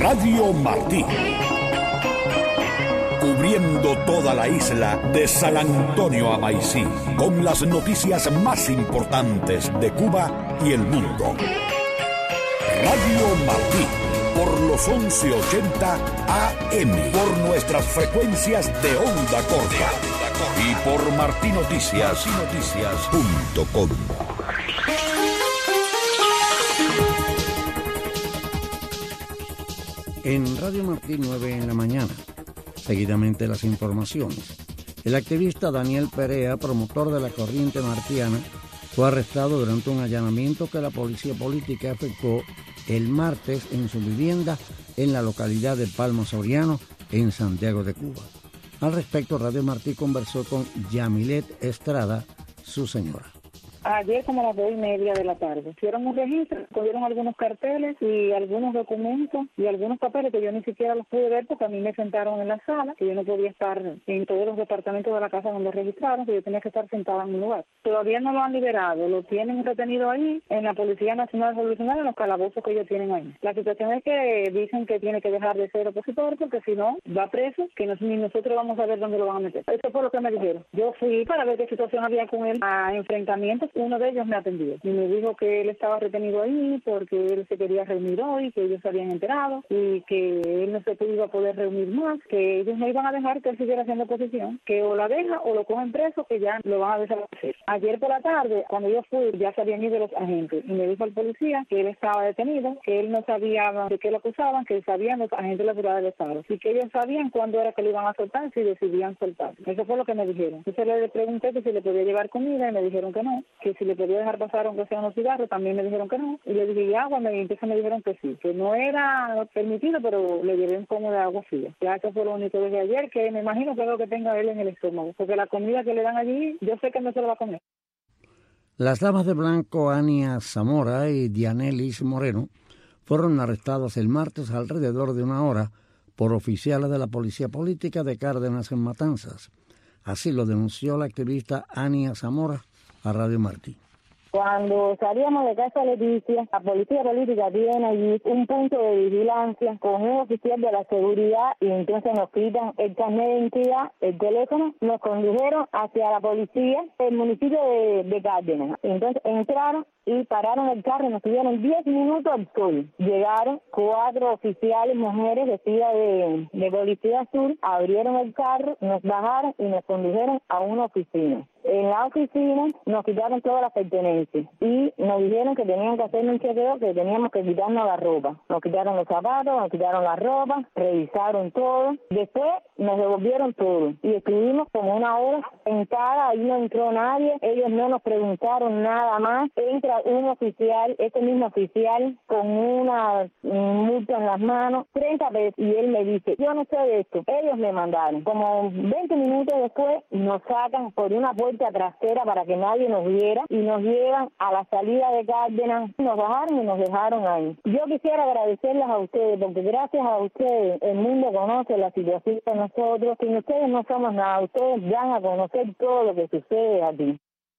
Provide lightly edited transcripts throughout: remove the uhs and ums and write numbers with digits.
Radio Martí. Cubriendo toda la isla de San Antonio a Maicí, con las noticias más importantes de Cuba y el mundo. Radio Martí, por los 1180 AM, por nuestras frecuencias de onda corta y por martinoticias.com. En Radio Martí 9 en la mañana, seguidamente las informaciones. El activista Daniel Perea, promotor de la corriente martiana, fue arrestado durante un allanamiento que la policía política efectuó el martes en su vivienda en la localidad de Palma Soriano, en Santiago de Cuba. Al respecto, Radio Martí conversó con Yamilet Estrada, su señora. Ayer como a las 2:30 de la tarde hicieron un registro, cogieron algunos carteles y algunos documentos y algunos papeles que yo ni siquiera los pude ver porque a mí me sentaron en la sala, que yo no podía estar en todos los departamentos de la casa donde registraron, que yo tenía que estar sentada en mi lugar. Todavía no lo han liberado, lo tienen retenido ahí en la Policía Nacional Revolucionaria, en los calabozos que ellos tienen ahí. La situación es que dicen que tiene que dejar de ser opositor porque si no va preso, que ni nosotros vamos a ver dónde lo van a meter. Eso fue lo que me dijeron. Yo fui para ver qué situación había con él a enfrentamientos. Uno de ellos me atendió y me dijo que él estaba retenido ahí porque él se quería reunir hoy, que ellos se habían enterado y que él no se iba a poder reunir más, que ellos no iban a dejar que él siguiera haciendo oposición, que o la deja o lo cogen preso, que ya lo van a desaparecer. Ayer por la tarde, cuando yo fui, ya se habían ido los agentes y me dijo el policía que él estaba detenido, que él no sabía de qué lo acusaban, que sabían los agentes de la Seguridad del Estado y que ellos sabían cuándo era que lo iban a soltar si decidían soltar. Eso fue lo que me dijeron. Entonces le pregunté que si le podía llevar comida y me dijeron que no, que si le podía dejar pasar aunque sea unos cigarros, también me dijeron que no, y le dije y agua, y entonces me dijeron que sí, que no era permitido, pero le llevé un pomo de agua fría. Ya eso fue lo único desde ayer, que me imagino que es lo que tenga él en el estómago, porque la comida que le dan allí, yo sé que no se lo va a comer. Las damas de blanco Ania Zamora y Dianelis Moreno fueron arrestadas el martes alrededor de una hora por oficiales de la Policía Política de Cárdenas en Matanzas. Así lo denunció la activista Ania Zamora a Radio Martí. Cuando salíamos de casa Leticia, la policía política tiene allí un punto de vigilancia con un oficial de la seguridad y entonces nos quitan el carnet de identidad, el teléfono, nos condujeron hacia la policía del municipio de Cárdenas. Entonces entraron y pararon el carro y nos tuvieron 10 minutos al sol. Llegaron 4 oficiales mujeres vestidas de policía azul, abrieron el carro, nos bajaron y nos condujeron a una oficina. En la oficina nos quitaron todas las pertenencias y nos dijeron que tenían que hacer un chequeo, que teníamos que quitarnos la ropa. Nos quitaron los zapatos, nos quitaron la ropa, revisaron todo. Después nos devolvieron todo y estuvimos como una hora sentada, ahí no entró nadie, ellos no nos preguntaron nada más. Entra un oficial, este mismo oficial, con una multa en las manos, 30 pesos, y él me dice, yo no sé de esto, ellos me mandaron. Como 20 minutos después nos sacan por una puerta trasera para que nadie nos viera y nos llevan a la salida de Cárdenas, nos bajaron y nos dejaron ahí. Yo quisiera agradecerles a ustedes porque gracias a ustedes el mundo conoce la situación de nosotros. Sin ustedes no somos nada, ustedes dan a conocer todo lo que sucede aquí.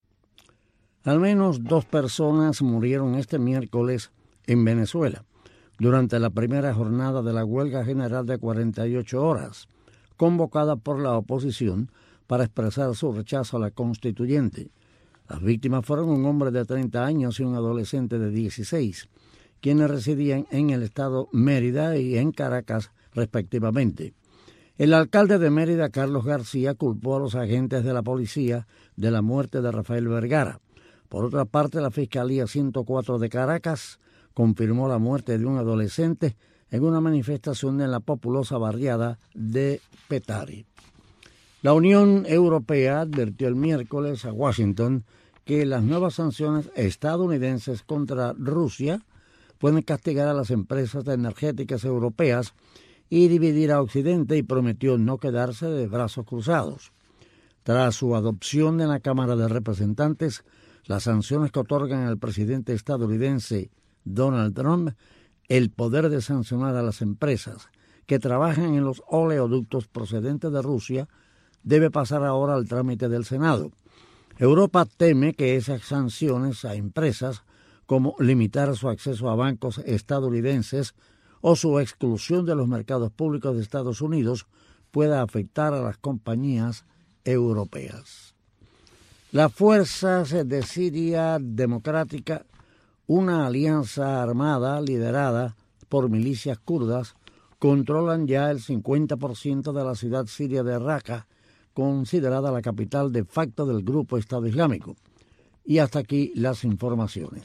Al menos 2 personas murieron este miércoles en Venezuela durante la primera jornada de la huelga general de 48 horas, convocada por la oposición para expresar su rechazo a la constituyente. Las víctimas fueron un hombre de 30 años y un adolescente de 16, quienes residían en el estado Mérida y en Caracas, respectivamente. El alcalde de Mérida, Carlos García, culpó a los agentes de la policía de la muerte de Rafael Vergara. Por otra parte, la Fiscalía 104 de Caracas confirmó la muerte de un adolescente en una manifestación en la populosa barriada de Petare. La Unión Europea advirtió el miércoles a Washington que las nuevas sanciones estadounidenses contra Rusia pueden castigar a las empresas energéticas europeas y dividir a Occidente, y prometió no quedarse de brazos cruzados. Tras su adopción en la Cámara de Representantes, las sanciones que otorgan al presidente estadounidense Donald Trump el poder de sancionar a las empresas que trabajan en los oleoductos procedentes de Rusia debe pasar ahora al trámite del Senado. Europa teme que esas sanciones a empresas, como limitar su acceso a bancos estadounidenses o su exclusión de los mercados públicos de Estados Unidos pueda afectar a las compañías europeas. Las fuerzas de Siria Democrática, una alianza armada liderada por milicias kurdas, controlan ya el 50% de la ciudad siria de Raqqa, considerada la capital de facto del grupo Estado Islámico. Y hasta aquí las informaciones.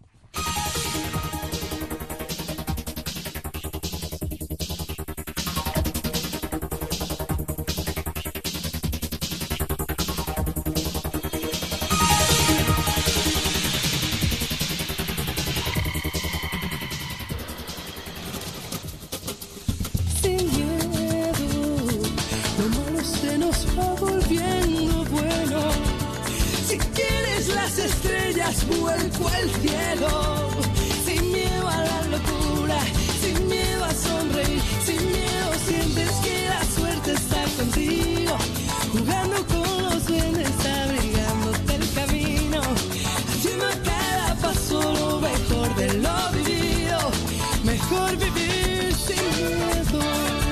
Vuelco al cielo, sin miedo a la locura, sin miedo a sonreír, sin miedo sientes que la suerte está contigo, jugando con los duendes, abrigándote el camino, haciendo a cada paso lo mejor de lo vivido, mejor vivir sin miedo.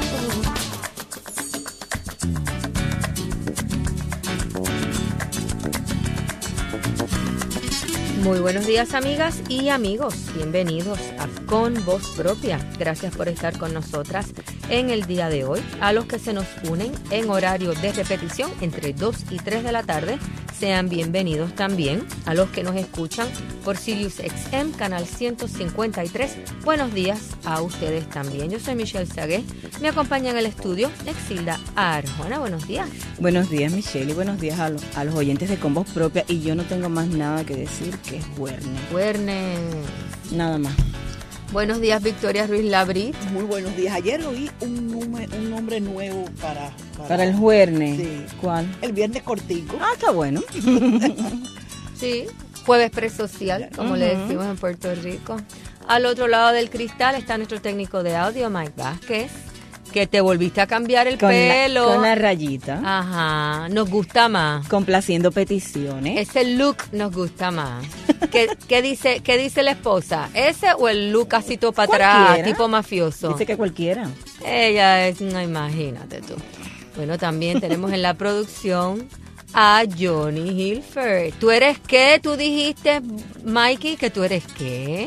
Muy buenos días, amigas y amigos. Bienvenidos a Con Voz Propia. Gracias por estar con nosotras en el día de hoy. A los que se nos unen en horario de repetición entre 2 y 3 de la tarde, sean bienvenidos también. A los que nos escuchan por Sirius XM, canal 153, buenos días a ustedes también. Yo soy Michelle Sagué. Me acompaña en el estudio Exilda Arjona. Buenos días. Buenos días, Michelle, y buenos días a los oyentes de Con Voz Propia. Y yo no tengo más nada que decir que es Huerne. Nada más. Buenos días, Victoria Ruiz Labrit. Muy buenos días. Ayer oí un nombre nuevo para el Huerne. Sí. ¿Cuál? El viernes cortico. Ah, está bueno. Sí, jueves presocial, como le decimos en Puerto Rico. Al otro lado del cristal está nuestro técnico de audio, Mike Vázquez, que te volviste a cambiar el pelo. Con la rayita. Ajá, nos gusta más. Complaciendo peticiones. Ese look nos gusta más. ¿Qué dice la esposa? ¿Ese o el look así todo para atrás, tipo mafioso? Dice que cualquiera. Ella es, no, imagínate tú. Bueno, también tenemos en la producción a Johnny Hilfer. ¿Tú eres qué? ¿Tú dijiste, Mikey, que tú eres qué?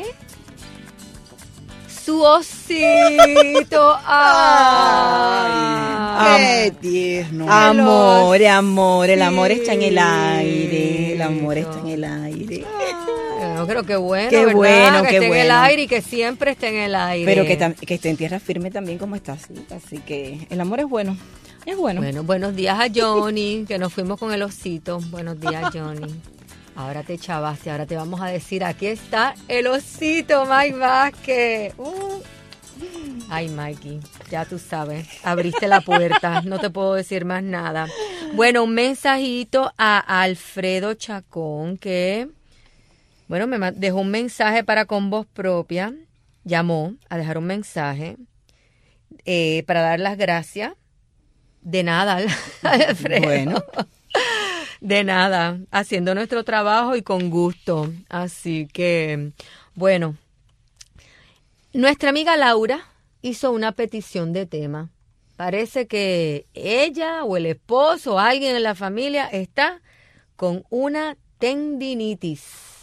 Su osito. ¡Qué tierno! Amor, el amor está en el aire. El amor está en el aire. Yo creo que bueno, qué ¿verdad? Bueno, que qué esté bueno. en el aire y que siempre esté en el aire. Pero que esté en tierra firme también como está así que el amor es bueno. Es bueno. Bueno, buenos días a Johnny, que nos fuimos con el osito. Buenos días, Johnny. Ahora te chavaste, ahora te vamos a decir, aquí está el osito, Mike Vázquez. Ay, Mikey, ya tú sabes, abriste la puerta, no te puedo decir más nada. Bueno, un mensajito a Alfredo Chacón, que, bueno, me dejó un mensaje para Con Voz Propia, llamó a dejar un mensaje para dar las gracias. De nada, Alfredo. Bueno. De nada, haciendo nuestro trabajo y con gusto. Así que, bueno, nuestra amiga Laura hizo una petición de tema. Parece que ella o el esposo o alguien en la familia está con una tendinitis.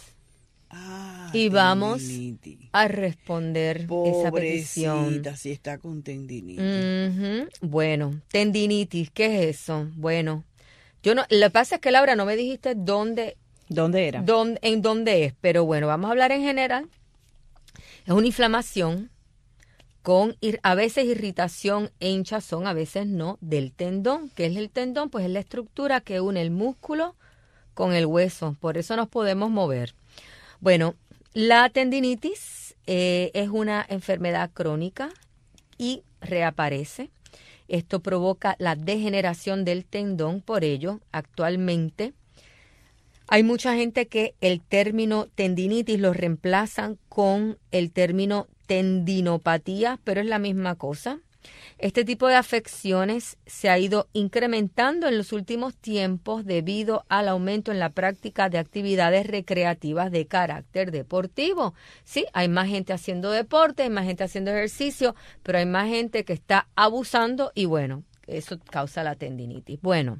Y vamos a responder esa petición. Pobrecita, si está con tendinitis. Bueno, tendinitis, ¿qué es eso? Bueno, yo no, lo que pasa es que, Laura, no me dijiste dónde era. En dónde es, pero bueno, vamos a hablar en general. Es una inflamación con a veces irritación e hinchazón, a veces no, del tendón. ¿Qué es el tendón? Pues es la estructura que une el músculo con el hueso, por eso nos podemos mover. Bueno, la tendinitis es una enfermedad crónica y reaparece. Esto provoca la degeneración del tendón, por ello, actualmente hay mucha gente que el término tendinitis lo reemplazan con el término tendinopatía, pero es la misma cosa. Este tipo de afecciones se ha ido incrementando en los últimos tiempos debido al aumento en la práctica de actividades recreativas de carácter deportivo. Sí, hay más gente haciendo deporte, hay más gente haciendo ejercicio, pero hay más gente que está abusando y bueno, eso causa la tendinitis. Bueno,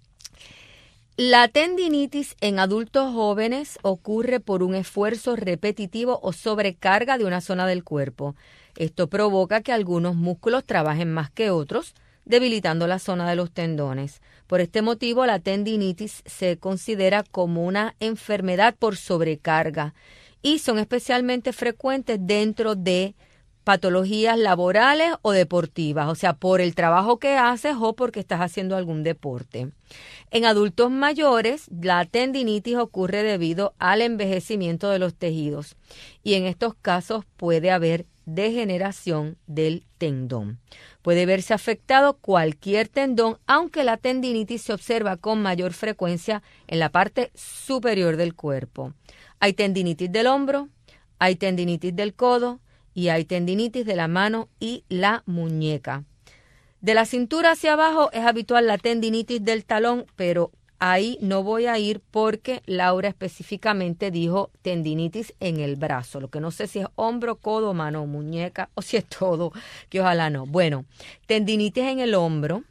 la tendinitis en adultos jóvenes ocurre por un esfuerzo repetitivo o sobrecarga de una zona del cuerpo. Esto provoca que algunos músculos trabajen más que otros, debilitando la zona de los tendones. Por este motivo, la tendinitis se considera como una enfermedad por sobrecarga y son especialmente frecuentes dentro de patologías laborales o deportivas, o sea, por el trabajo que haces o porque estás haciendo algún deporte. En adultos mayores, la tendinitis ocurre debido al envejecimiento de los tejidos y en estos casos puede haber degeneración del tendón. Puede verse afectado cualquier tendón, aunque la tendinitis se observa con mayor frecuencia en la parte superior del cuerpo. Hay tendinitis del hombro, hay tendinitis del codo y hay tendinitis de la mano y la muñeca. De la cintura hacia abajo es habitual la tendinitis del talón, pero ahí no voy a ir porque Laura específicamente dijo tendinitis en el brazo. Lo que no sé si es hombro, codo, mano, muñeca o si es todo, que ojalá no. Bueno, tendinitis en el hombro.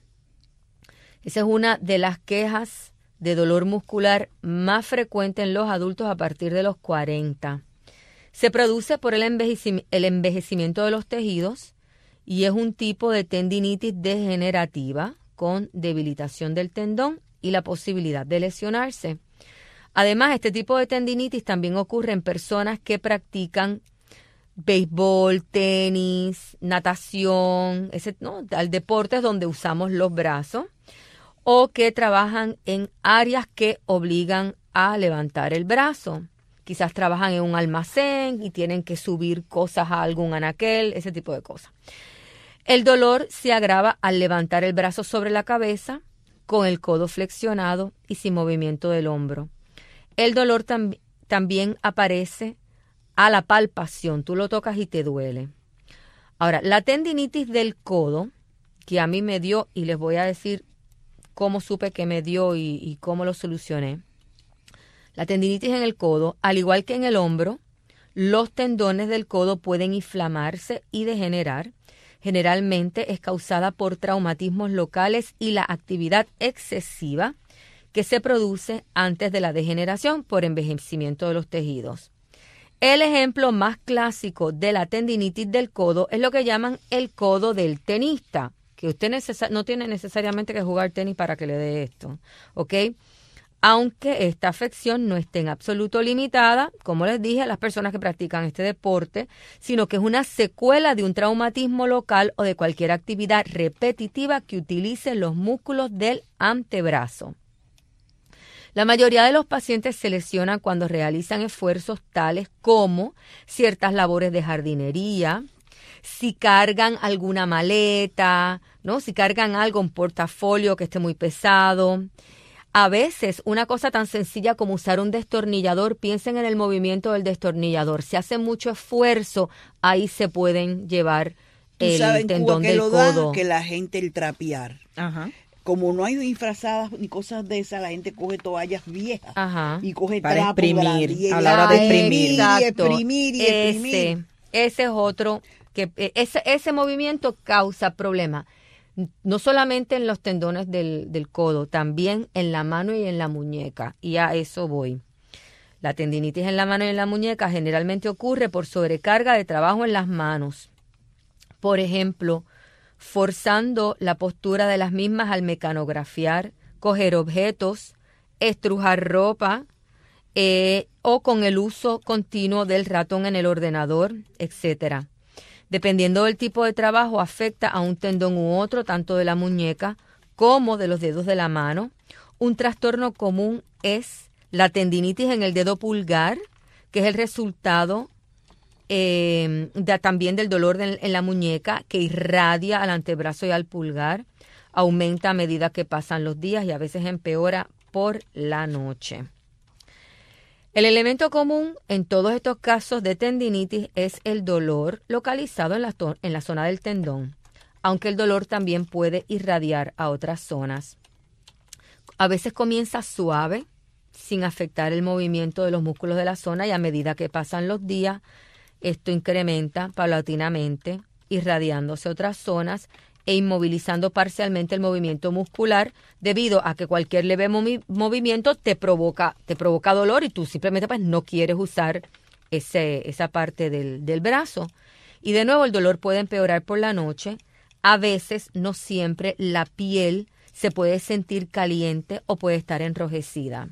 Esa es una de las quejas de dolor muscular más frecuente en los adultos a partir de los 40. Se produce por el envejecimiento de los tejidos y es un tipo de tendinitis degenerativa con debilitación del tendón y la posibilidad de lesionarse. Además, este tipo de tendinitis también ocurre en personas que practican béisbol, tenis, natación, deportes donde usamos los brazos o que trabajan en áreas que obligan a levantar el brazo. Quizás trabajan en un almacén y tienen que subir cosas a algún anaquel, ese tipo de cosas. El dolor se agrava al levantar el brazo sobre la cabeza, con el codo flexionado y sin movimiento del hombro. El dolor también aparece a la palpación. Tú lo tocas y te duele. Ahora, la tendinitis del codo, que a mí me dio, y les voy a decir cómo supe que me dio y cómo lo solucioné. La tendinitis en el codo, al igual que en el hombro, los tendones del codo pueden inflamarse y degenerar. Generalmente es causada por traumatismos locales y la actividad excesiva que se produce antes de la degeneración por envejecimiento de los tejidos. El ejemplo más clásico de la tendinitis del codo es lo que llaman el codo del tenista, que usted no tiene necesariamente que jugar tenis para que le dé esto, ¿ok? Aunque esta afección no esté en absoluto limitada, como les dije, a las personas que practican este deporte, sino que es una secuela de un traumatismo local o de cualquier actividad repetitiva que utilice los músculos del antebrazo. La mayoría de los pacientes se lesionan cuando realizan esfuerzos tales como ciertas labores de jardinería, si cargan alguna maleta, ¿no? Si cargan algo, un portafolio que esté muy pesado. A veces, una cosa tan sencilla como usar un destornillador, piensen en el movimiento del destornillador. Si hace mucho esfuerzo, ahí se pueden llevar el tendón del codo. Que la gente el trapear. Ajá. Como no hay disfrazadas ni cosas de esas, la gente coge toallas viejas. Ajá. Y coge para trapos exprimir, a la hora de exprimir. Exprimir. Ese es otro, que ese movimiento causa problemas. No solamente en los tendones del codo, también en la mano y en la muñeca. Y a eso voy. La tendinitis en la mano y en la muñeca generalmente ocurre por sobrecarga de trabajo en las manos. Por ejemplo, forzando la postura de las mismas al mecanografiar, coger objetos, estrujar ropa o con el uso continuo del ratón en el ordenador, etcétera. Dependiendo del tipo de trabajo, afecta a un tendón u otro, tanto de la muñeca como de los dedos de la mano. Un trastorno común es la tendinitis en el dedo pulgar, que es el resultado también del dolor en la muñeca, que irradia al antebrazo y al pulgar, aumenta a medida que pasan los días y a veces empeora por la noche. El elemento común en todos estos casos de tendinitis es el dolor localizado en la zona del tendón. aunque el dolor también puede irradiar a otras zonas. A veces comienza suave, sin afectar el movimiento de los músculos de la zona, y a medida que pasan los días, esto incrementa paulatinamente, irradiándose a otras zonas e inmovilizando parcialmente el movimiento muscular, debido a que cualquier leve movimiento te provoca dolor y tú simplemente pues no quieres usar esa parte del brazo. Y de nuevo el dolor puede empeorar por la noche. A veces, no siempre, la piel se puede sentir caliente o puede estar enrojecida.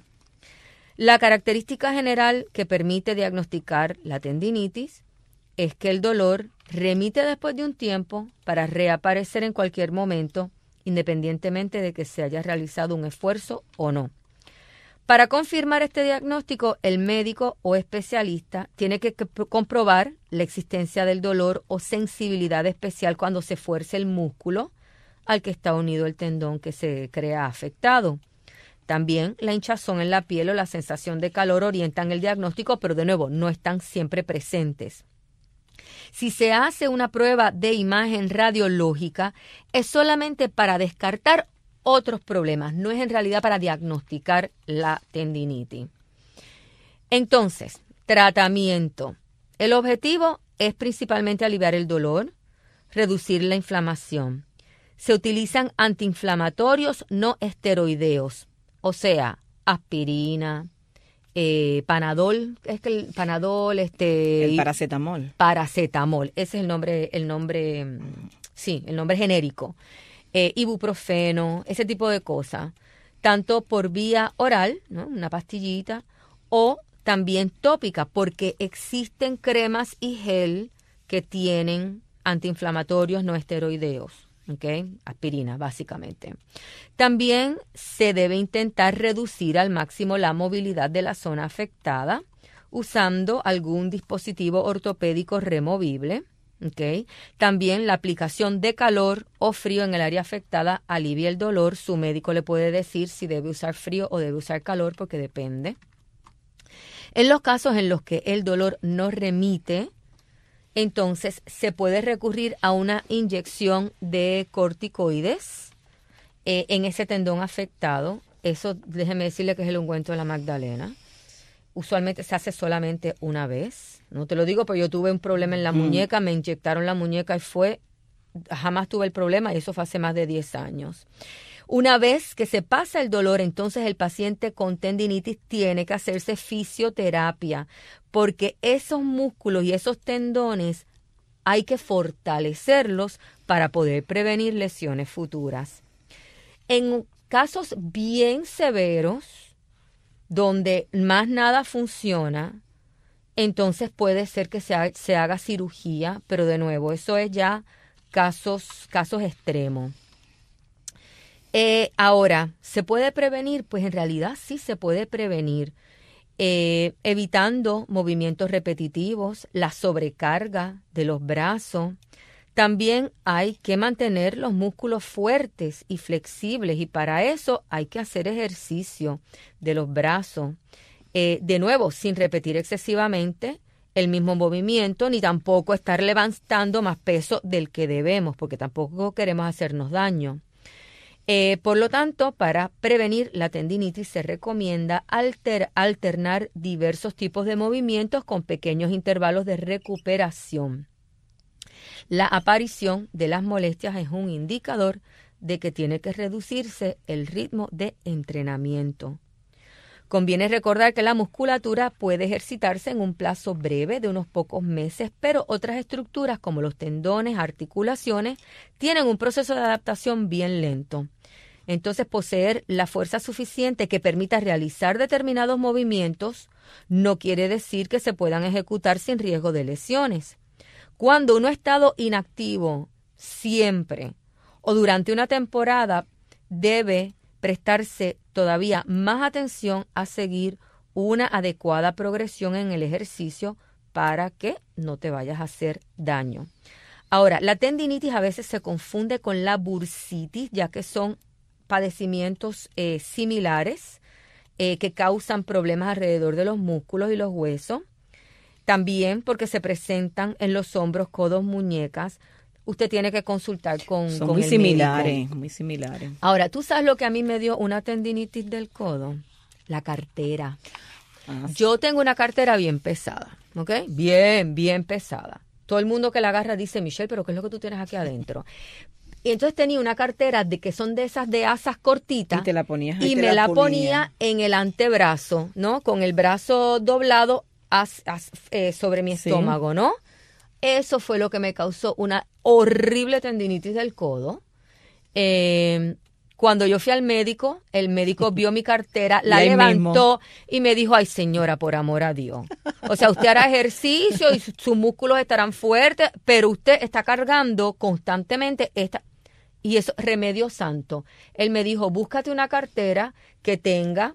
La característica general que permite diagnosticar la tendinitis es que el dolor remite después de un tiempo para reaparecer en cualquier momento, independientemente de que se haya realizado un esfuerzo o no. Para confirmar este diagnóstico, el médico o especialista tiene que comprobar la existencia del dolor o sensibilidad especial cuando se fuerce el músculo al que está unido el tendón que se crea afectado. También la hinchazón en la piel o la sensación de calor orientan el diagnóstico, pero de nuevo no están siempre presentes. Si se hace una prueba de imagen radiológica, es solamente para descartar otros problemas, no es en realidad para diagnosticar la tendinitis. Entonces, tratamiento. El objetivo es principalmente aliviar el dolor, reducir la inflamación. Se utilizan antiinflamatorios no esteroideos, o sea, aspirina, Panadol, es que el Panadol, el paracetamol. Paracetamol, ese es el nombre genérico. Ibuprofeno, ese tipo de cosas, tanto por vía oral, ¿no?, una pastillita, o también tópica, porque existen cremas y gel que tienen antiinflamatorios no esteroideos. Okay, aspirina, básicamente. También se debe intentar reducir al máximo la movilidad de la zona afectada usando algún dispositivo ortopédico removible. Okay. También la aplicación de calor o frío en el área afectada alivia el dolor. Su médico le puede decir si debe usar frío o debe usar calor, porque depende. En los casos en los que el dolor no remite, entonces se puede recurrir a una inyección de corticoides en ese tendón afectado. Eso, déjeme decirle que es el ungüento de la Magdalena. Usualmente se hace solamente una vez. No te lo digo, pero yo tuve un problema en la muñeca, me inyectaron la muñeca y jamás tuve el problema, y eso fue hace más de 10 años. Una vez que se pasa el dolor, entonces el paciente con tendinitis tiene que hacerse fisioterapia, porque esos músculos y esos tendones hay que fortalecerlos para poder prevenir lesiones futuras. En casos bien severos, donde más nada funciona, entonces puede ser que se haga cirugía, pero de nuevo, eso es ya casos extremos. Ahora, ¿se puede prevenir? Pues en realidad sí se puede prevenir, evitando movimientos repetitivos, la sobrecarga de los brazos. También hay que mantener los músculos fuertes y flexibles, y para eso hay que hacer ejercicio de los brazos. De nuevo, sin repetir excesivamente el mismo movimiento, ni tampoco estar levantando más peso del que debemos, porque tampoco queremos hacernos daño. Por lo tanto, para prevenir la tendinitis se recomienda alternar diversos tipos de movimientos con pequeños intervalos de recuperación. La aparición de las molestias es un indicador de que tiene que reducirse el ritmo de entrenamiento. Conviene recordar que la musculatura puede ejercitarse en un plazo breve de unos pocos meses, pero otras estructuras como los tendones, articulaciones, tienen un proceso de adaptación bien lento. Entonces, poseer la fuerza suficiente que permita realizar determinados movimientos no quiere decir que se puedan ejecutar sin riesgo de lesiones. Cuando uno ha estado inactivo siempre o durante una temporada, debe prestarse todavía más atención a seguir una adecuada progresión en el ejercicio para que no te vayas a hacer daño. Ahora, la tendinitis a veces se confunde con la bursitis, ya que son padecimientos similares que causan problemas alrededor de los músculos y los huesos. También porque se presentan en los hombros, codos, muñecas. usted tiene que consultar con Son con muy el similares, médico. muy similares. Ahora, ¿tú sabes lo que a mí me dio una tendinitis del codo? La cartera. Yo tengo una cartera bien pesada, ¿ok? Bien pesada. Todo el mundo que la agarra dice, Michelle, ¿pero qué es lo que tú tienes aquí adentro? Y entonces tenía una cartera de que son de esas de asas cortitas. Y te la ponías y me la ponía en el antebrazo, ¿no? Con el brazo doblado sobre mi estómago, ¿no? Eso fue lo que me causó una horrible tendinitis del codo. Cuando yo fui al médico, el médico vio mi cartera, la levantó y me dijo, ay señora, por amor a Dios. O sea, usted hará ejercicio y sus músculos estarán fuertes, pero usted está cargando constantemente esta... Y eso, remedio santo. Él me dijo, búscate una cartera que tenga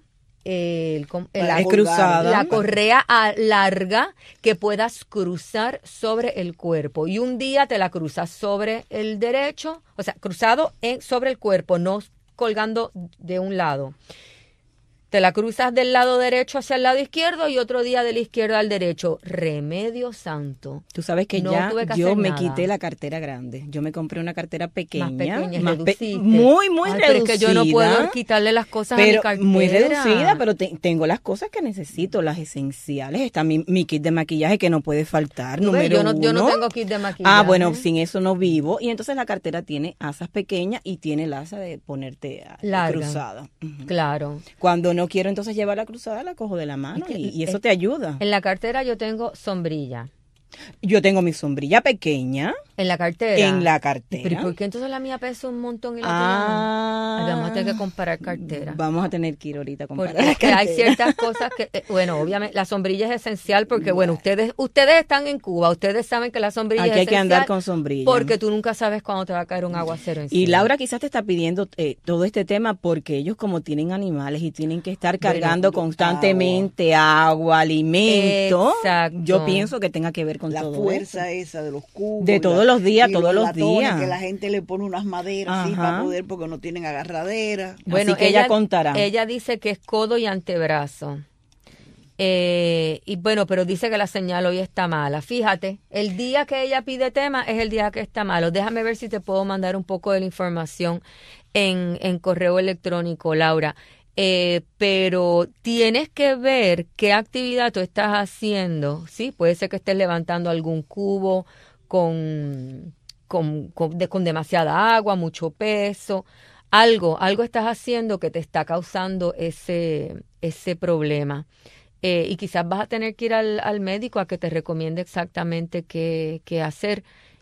la correa larga que puedas cruzar sobre el cuerpo. Y un día te la cruzas sobre el derecho, o sea, cruzado sobre el cuerpo, no colgando de un lado. Te la cruzas del lado derecho hacia el lado izquierdo y otro día del izquierdo al derecho. Remedio santo. Tú sabes que no ya yo me quité la cartera grande. Yo me compré una cartera pequeña. Reduciste. Muy reducida. Pero es que yo no puedo quitarle las cosas a mi cartera. Muy reducida, pero tengo las cosas que necesito, las esenciales. Está mi kit de maquillaje que no puede faltar, número uno. Yo no tengo kit de maquillaje. Bueno, sin eso no vivo. Y entonces la cartera tiene asas pequeñas y tiene el asa de ponerte cruzada. Claro. Cuando no quiero entonces llevar la cruzada, la cojo de la mano y eso te ayuda. En la cartera yo tengo sombrilla. Yo tengo mi sombrilla pequeña. ¿En la cartera? En la cartera. ¿Pero por qué entonces la mía pesa un montón y la tuya no? Vamos a tener que comparar carteras. Vamos a tener que ir ahorita a comparar porque hay ciertas cosas que, bueno, obviamente la sombrilla es esencial porque, bueno, ustedes están en Cuba, ustedes saben que la sombrilla es esencial. Aquí hay que andar con sombrilla. Porque tú nunca sabes cuándo te va a caer un aguacero encima. Y Laura quizás te está pidiendo todo este tema porque ellos como tienen animales y tienen que estar cargando constantemente agua, alimento. Exacto. Yo pienso que tenga que ver con todo la fuerza esa de los cubos. De todos los días, todos los días. Que la gente le pone unas maderas así para poder, porque no tienen agarradera. Bueno, así que ella contará. Ella dice que es codo y antebrazo. Y bueno, pero dice que la señal hoy está mala. Fíjate, el día que ella pide tema es el día que está malo. Déjame ver si te puedo mandar un poco de la información en correo electrónico, Laura. Pero tienes que ver qué actividad tú estás haciendo, ¿sí? Puede ser que estés levantando algún cubo con demasiada agua, mucho peso. Algo estás haciendo que te está causando ese problema. Y quizás vas a tener que ir al médico a que te recomiende exactamente qué hacer.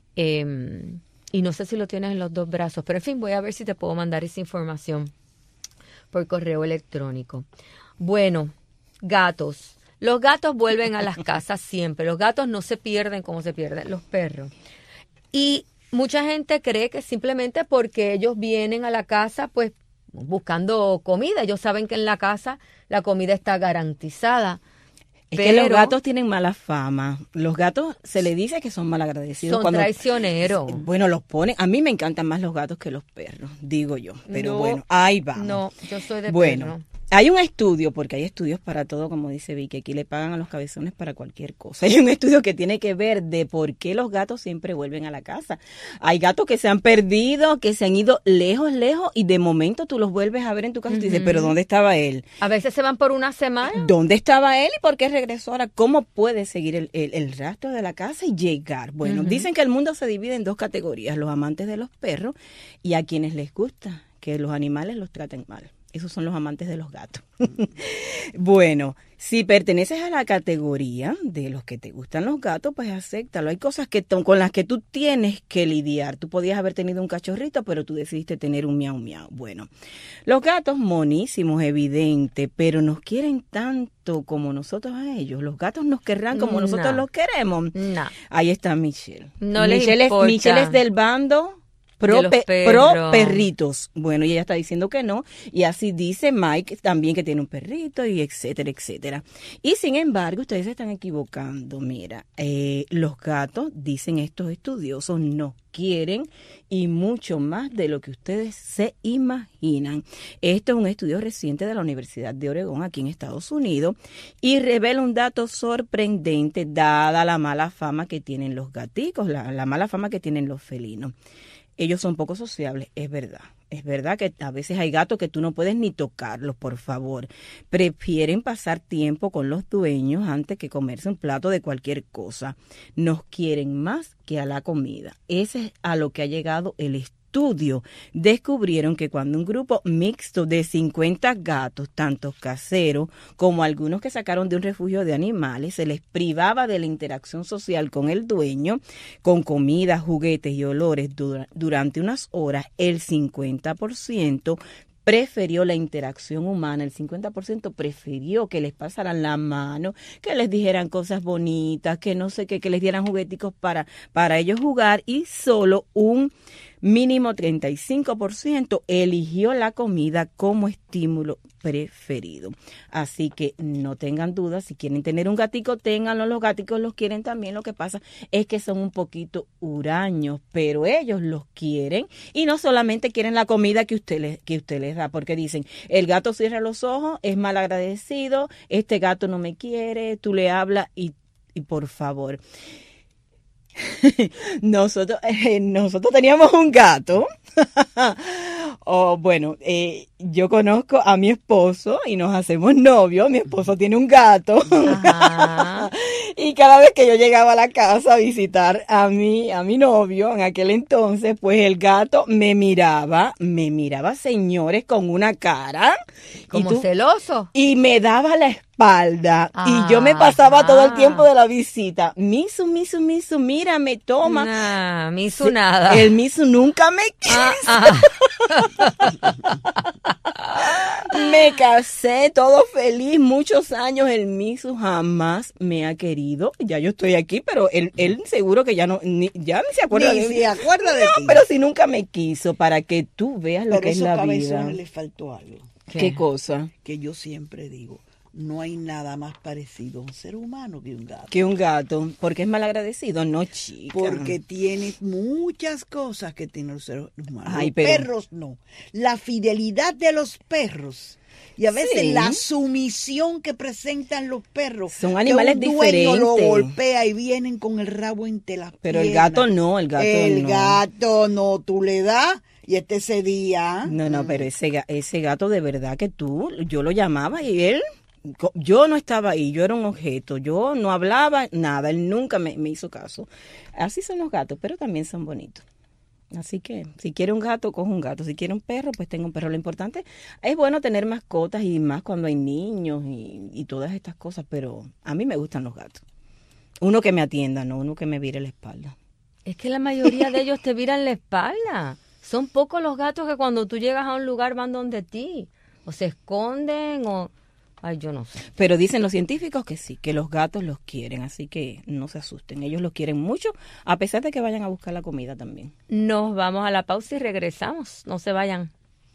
Y no sé si lo tienes en los dos brazos, pero en fin, voy a ver si te puedo mandar esa información por correo electrónico. Bueno, gatos. Los gatos vuelven a las casas siempre. Los gatos no se pierden como se pierden los perros. Y mucha gente cree que simplemente porque ellos vienen a la casa, pues, buscando comida. Ellos saben que en la casa la comida está garantizada. Es que los gatos tienen mala fama. Los gatos se le dice que son malagradecidos. Son traicioneros. Bueno, los ponen. A mí me encantan más los gatos que los perros, digo yo. Pero bueno, ahí vamos. No, yo soy de perro. Bueno, hay un estudio, porque hay estudios para todo, como dice Vicky, aquí le pagan a los cabezones para cualquier cosa. Hay un estudio que tiene que ver de por qué los gatos siempre vuelven a la casa. Hay gatos que se han perdido, que se han ido lejos, y de momento tú los vuelves a ver en tu casa y dices, ¿pero dónde estaba él? A veces se van por una semana. ¿Dónde estaba él y por qué regresó ahora? ¿Cómo puede seguir el rastro de la casa y llegar? Bueno, dicen que el mundo se divide en dos categorías, los amantes de los perros y a quienes les gusta que los animales los traten mal. Esos son los amantes de los gatos. Bueno, si perteneces a la categoría de los que te gustan los gatos, pues acéptalo. Hay cosas con las que tú tienes que lidiar. Tú podías haber tenido un cachorrito, pero tú decidiste tener un miau miau. Bueno, los gatos monísimos, evidente, pero nos quieren tanto como nosotros a ellos. Los gatos nos querrán como nosotros los queremos. No. Ahí está Michelle. No les importa. Michelle es del bando pro de los perros. perritos. Bueno, y ella está diciendo que no, y así dice Mike también, que tiene un perrito, y etcétera, etcétera. Y sin embargo, ustedes se están equivocando. Mira, los gatos, dicen estos estudiosos, no quieren y mucho más de lo que ustedes se imaginan. Esto es un estudio reciente de la Universidad de Oregón aquí en Estados Unidos y revela un dato sorprendente dada la mala fama que tienen los gaticos, la mala fama que tienen los felinos. Ellos son poco sociables, es verdad. Es verdad que a veces hay gatos que tú no puedes ni tocarlos, por favor. Prefieren pasar tiempo con los dueños antes que comerse un plato de cualquier cosa. Nos quieren más que a la comida. Ese es a lo que ha llegado el estudio. Descubrieron que cuando un grupo mixto de 50 gatos, tanto caseros como algunos que sacaron de un refugio de animales, se les privaba de la interacción social con el dueño, con comida, juguetes y olores durante unas horas, el 50% prefirió la interacción humana, el 50% prefirió que les pasaran la mano, que les dijeran cosas bonitas, que no sé qué, que les dieran jugueticos para ellos jugar, y solo un mínimo 35% eligió la comida como estímulo preferido. Así que no tengan dudas, si quieren tener un gatico, ténganlo, los gaticos los quieren también. Lo que pasa es que son un poquito huraños, pero ellos los quieren y no solamente quieren la comida que usted les da, porque dicen, el gato cierra los ojos, es mal agradecido, este gato no me quiere, tú le hablas y por favor. Nosotros teníamos un gato. Yo conozco a mi esposo y nos hacemos novios. Mi esposo tiene un gato. Y cada vez que yo llegaba a la casa a visitar a mi novio en aquel entonces, pues el gato me miraba, señores, con una cara como celoso, y me daba la espalda. Y yo me pasaba todo el tiempo de la visita. Misu, mírame, toma. Misu nada. El Misu nunca me quiso. Me casé todo feliz, muchos años. El Misu jamás me ha querido. Ya yo estoy aquí, pero él seguro que ya ni se acuerda de mí. Se acuerda de ti. Pero si nunca me quiso, para que tú veas lo que es la vida. Pero le faltó algo. ¿Qué cosa? Que yo siempre digo, no hay nada más parecido a un ser humano que un gato. Que un gato, porque es malagradecido, no, chica. Porque tiene muchas cosas que tienen los seres humanos. Ay, los perros no. La fidelidad de los perros. Y a veces la sumisión que presentan los perros. Son animales diferentes. El dueño lo golpea y vienen con el rabo entre las Pero piernas. el gato no, el gato no, tú le das y ese día. No, pero ese gato de verdad que yo lo llamaba y él, yo no estaba ahí, yo era un objeto, yo no hablaba nada, él nunca me hizo caso. Así son los gatos, pero también son bonitos. Así que si quiere un gato, coja un gato. Si quiere un perro, pues tenga un perro. Lo importante es bueno tener mascotas y más cuando hay niños y todas estas cosas, pero a mí me gustan los gatos. Uno que me atienda, no uno que me vire la espalda. Es que la mayoría de ellos te viran la espalda. Son pocos los gatos que cuando tú llegas a un lugar van donde ti. O se esconden o... Ay, yo no sé. Pero dicen los científicos que sí, que los gatos los quieren, así que no se asusten. Ellos los quieren mucho, a pesar de que vayan a buscar la comida también. Nos vamos a la pausa y regresamos. No se vayan.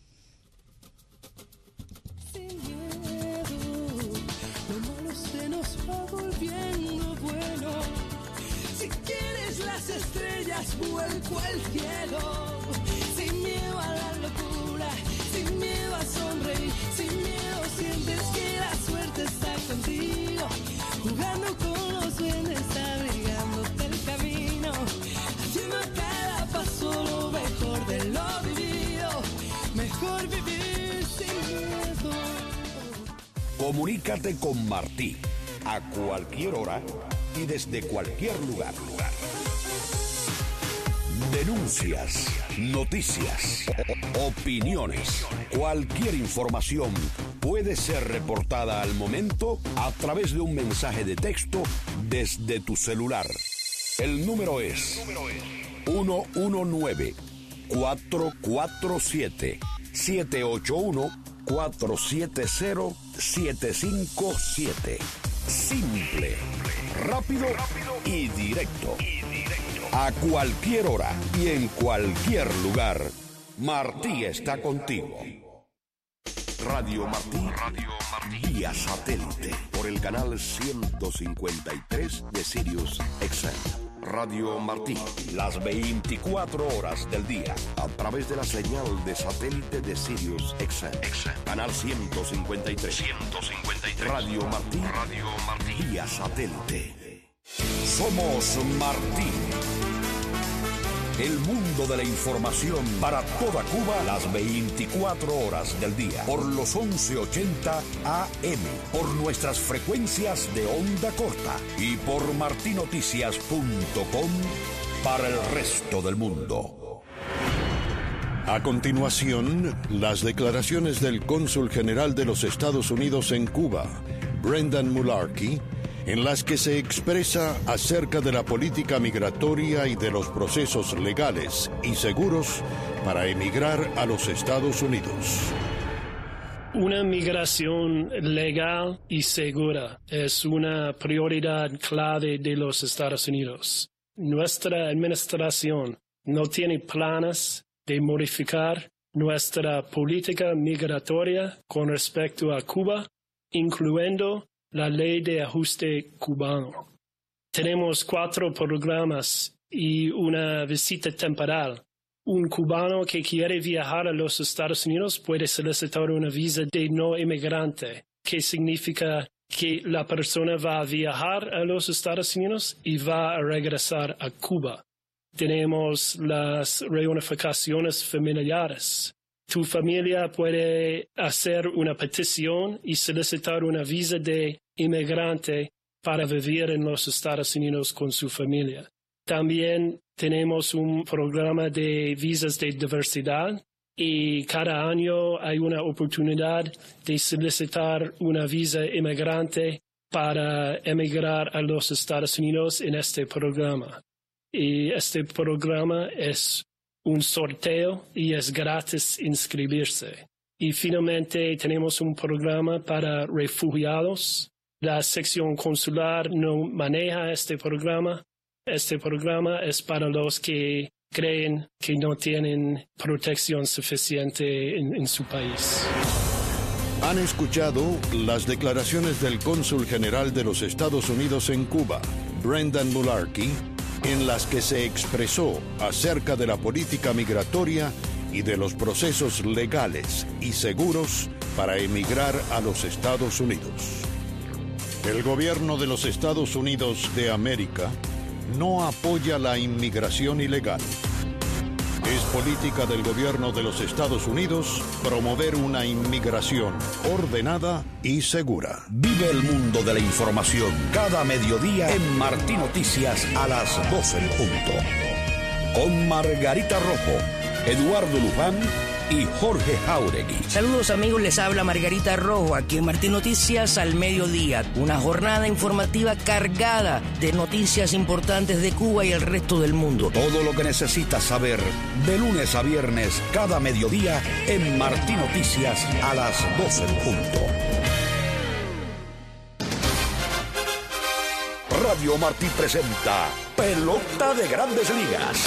Sin miedo, lo malo se nos va volviendo bueno. Si quieres las estrellas, vuelco al cielo. Sin miedo a la locura, sin miedo a sonreír, sin miedo sientes que la suerte está contigo, jugando con los duendes, abrigándote el camino, haciendo cada paso lo mejor de lo vivido, mejor vivir sin miedo. Comunícate con Martí a cualquier hora y desde cualquier lugar. Denuncias, noticias, opiniones, cualquier información puede ser reportada al momento a través de un mensaje de texto desde tu celular. El número es 1-1-9-447-781-470-757. Simple, rápido y directo. A cualquier hora y en cualquier lugar, Martí está contigo. Radio Martí vía satélite por el canal 153 de Sirius XM. Radio Martí, las 24 horas del día, a través de la señal de satélite de Sirius XM. Canal 153. Radio Martí vía satélite. Somos Martí. El mundo de la información para toda Cuba, las 24 horas del día, por los 1180 AM, por nuestras frecuencias de onda corta y por martinoticias.com para el resto del mundo. A continuación, las declaraciones del cónsul general de los Estados Unidos en Cuba, Brendan Mularkey, en las que se expresa acerca de la política migratoria y de los procesos legales y seguros para emigrar a los Estados Unidos. Una migración legal y segura es una prioridad clave de los Estados Unidos. Nuestra administración no tiene planes de modificar nuestra política migratoria con respecto a Cuba, incluyendo la ley de ajuste cubano. Tenemos 4 programas y una visita temporal. Un cubano que quiere viajar a los Estados Unidos puede solicitar una visa de no inmigrante, que significa que la persona va a viajar a los Estados Unidos y va a regresar a Cuba. Tenemos las reunificaciones familiares. Tu familia puede hacer una petición y solicitar una visa de inmigrante para vivir en los Estados Unidos con su familia. También tenemos un programa de visas de diversidad y cada año hay una oportunidad de solicitar una visa inmigrante para emigrar a los Estados Unidos en este programa. Y este programa es un sorteo y es gratis inscribirse. Y finalmente tenemos un programa para refugiados. La sección consular no maneja este programa. Este programa es para los que creen que no tienen protección suficiente en su país. Han escuchado las declaraciones del cónsul general de los Estados Unidos en Cuba, Brendan Mularkey, en las que se expresó acerca de la política migratoria y de los procesos legales y seguros para emigrar a los Estados Unidos. El gobierno de los Estados Unidos de América no apoya la inmigración ilegal. Es política del gobierno de los Estados Unidos promover una inmigración ordenada y segura. Vive el mundo de la información cada mediodía en Martí Noticias a las 12 en punto. Con Margarita Rojo, Eduardo Luján y Jorge Jauregui. Saludos amigos, les habla Margarita Rojo aquí en Martí Noticias al mediodía. Una jornada informativa cargada de noticias importantes de Cuba y el resto del mundo. Todo lo que necesitas saber de lunes a viernes cada mediodía en Martí Noticias a las 12 en punto. Radio Martí presenta Pelota de Grandes Ligas.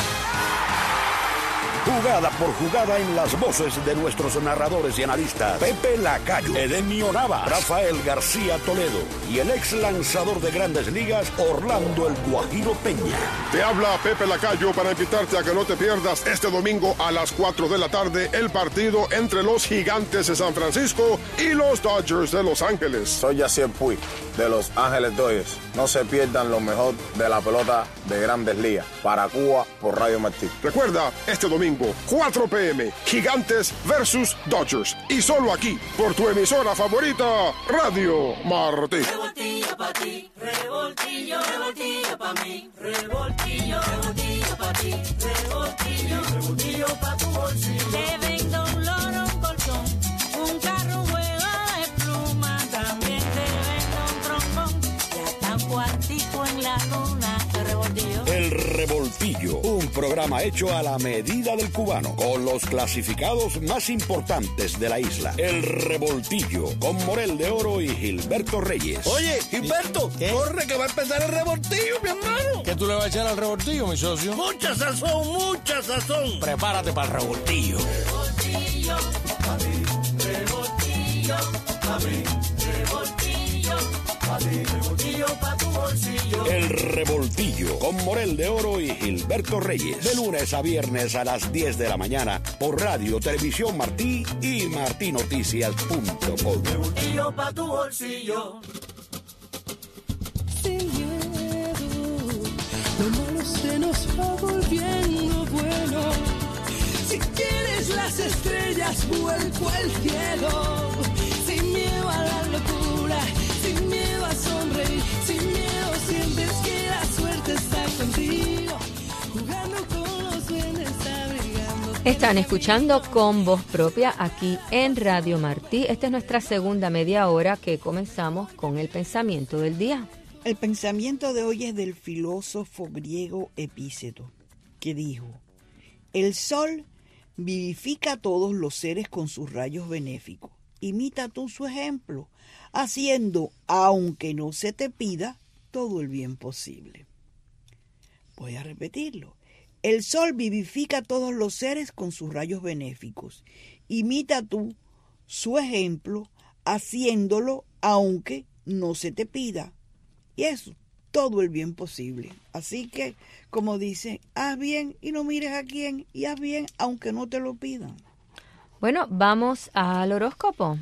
Jugada por jugada en las voces de nuestros narradores y analistas Pepe Lacayo, Edemio Navas, Rafael García Toledo y el ex lanzador de Grandes Ligas Orlando El Guajiro Peña. Te habla Pepe Lacayo para invitarte a que no te pierdas este domingo a las 4 de la tarde el partido entre los Gigantes de San Francisco y los Dodgers de Los Ángeles. Soy Yacier Puig de Los Ángeles Dodgers. No se pierdan lo mejor de la pelota de Grandes Ligas para Cuba por Radio Martí. Recuerda, este domingo 4 p.m. Gigantes versus Dodgers. Y solo aquí, por tu emisora favorita, Radio Martí. Revoltillo pa' ti, revoltillo, revoltillo pa' mí, revoltillo, revoltillo pa' ti, revoltillo, revoltillo pa' tu bolsillo. Te vendo un loro, un colchón, un carro, un juego de pluma, también te vendo un trombón, y hasta un cuartico en la luna. El Revoltillo. El Revoltillo, un programa hecho a la medida del cubano, con los clasificados más importantes de la isla. El Revoltillo, con Morel de Oro y Gilberto Reyes. Oye, Gilberto, corre que va a empezar el revoltillo, mi hermano. ¿Qué tú le vas a echar al revoltillo, mi socio? Mucha sazón, mucha sazón. Prepárate para el revoltillo. Revoltillo, a mí, revoltillo, a mí, revoltillo, a mí, revoltillo pa' tu bolsillo. El Revoltillo, con Morel de Oro y Gilberto Reyes. De lunes a viernes a las 10 de la mañana por Radio Televisión Martí y martinoticias.com. Revoltillo pa' tu bolsillo. Sin miedo, lo malo se nos va volviendo bueno. Si quieres las estrellas, vuelco al cielo. Sin miedo a la locura, sin miedo a sonreír, sin miedo sientes que la suerte está contigo. Jugando con los duendes, abrigando. Están escuchando Con Voz Propia aquí en Radio Martí. Esta es nuestra segunda media hora que comenzamos con el pensamiento del día. El pensamiento de hoy es del filósofo griego Epíteto, que dijo: el sol vivifica a todos los seres con sus rayos benéficos. Imita tú su ejemplo, haciendo, aunque no se te pida, todo el bien posible. Voy a repetirlo. El sol vivifica a todos los seres con sus rayos benéficos. Imita tú su ejemplo, haciéndolo, aunque no se te pida. Y eso, todo el bien posible. Así que, como dice, haz bien y no mires a quién, y haz bien aunque no te lo pidan. Bueno, vamos al horóscopo.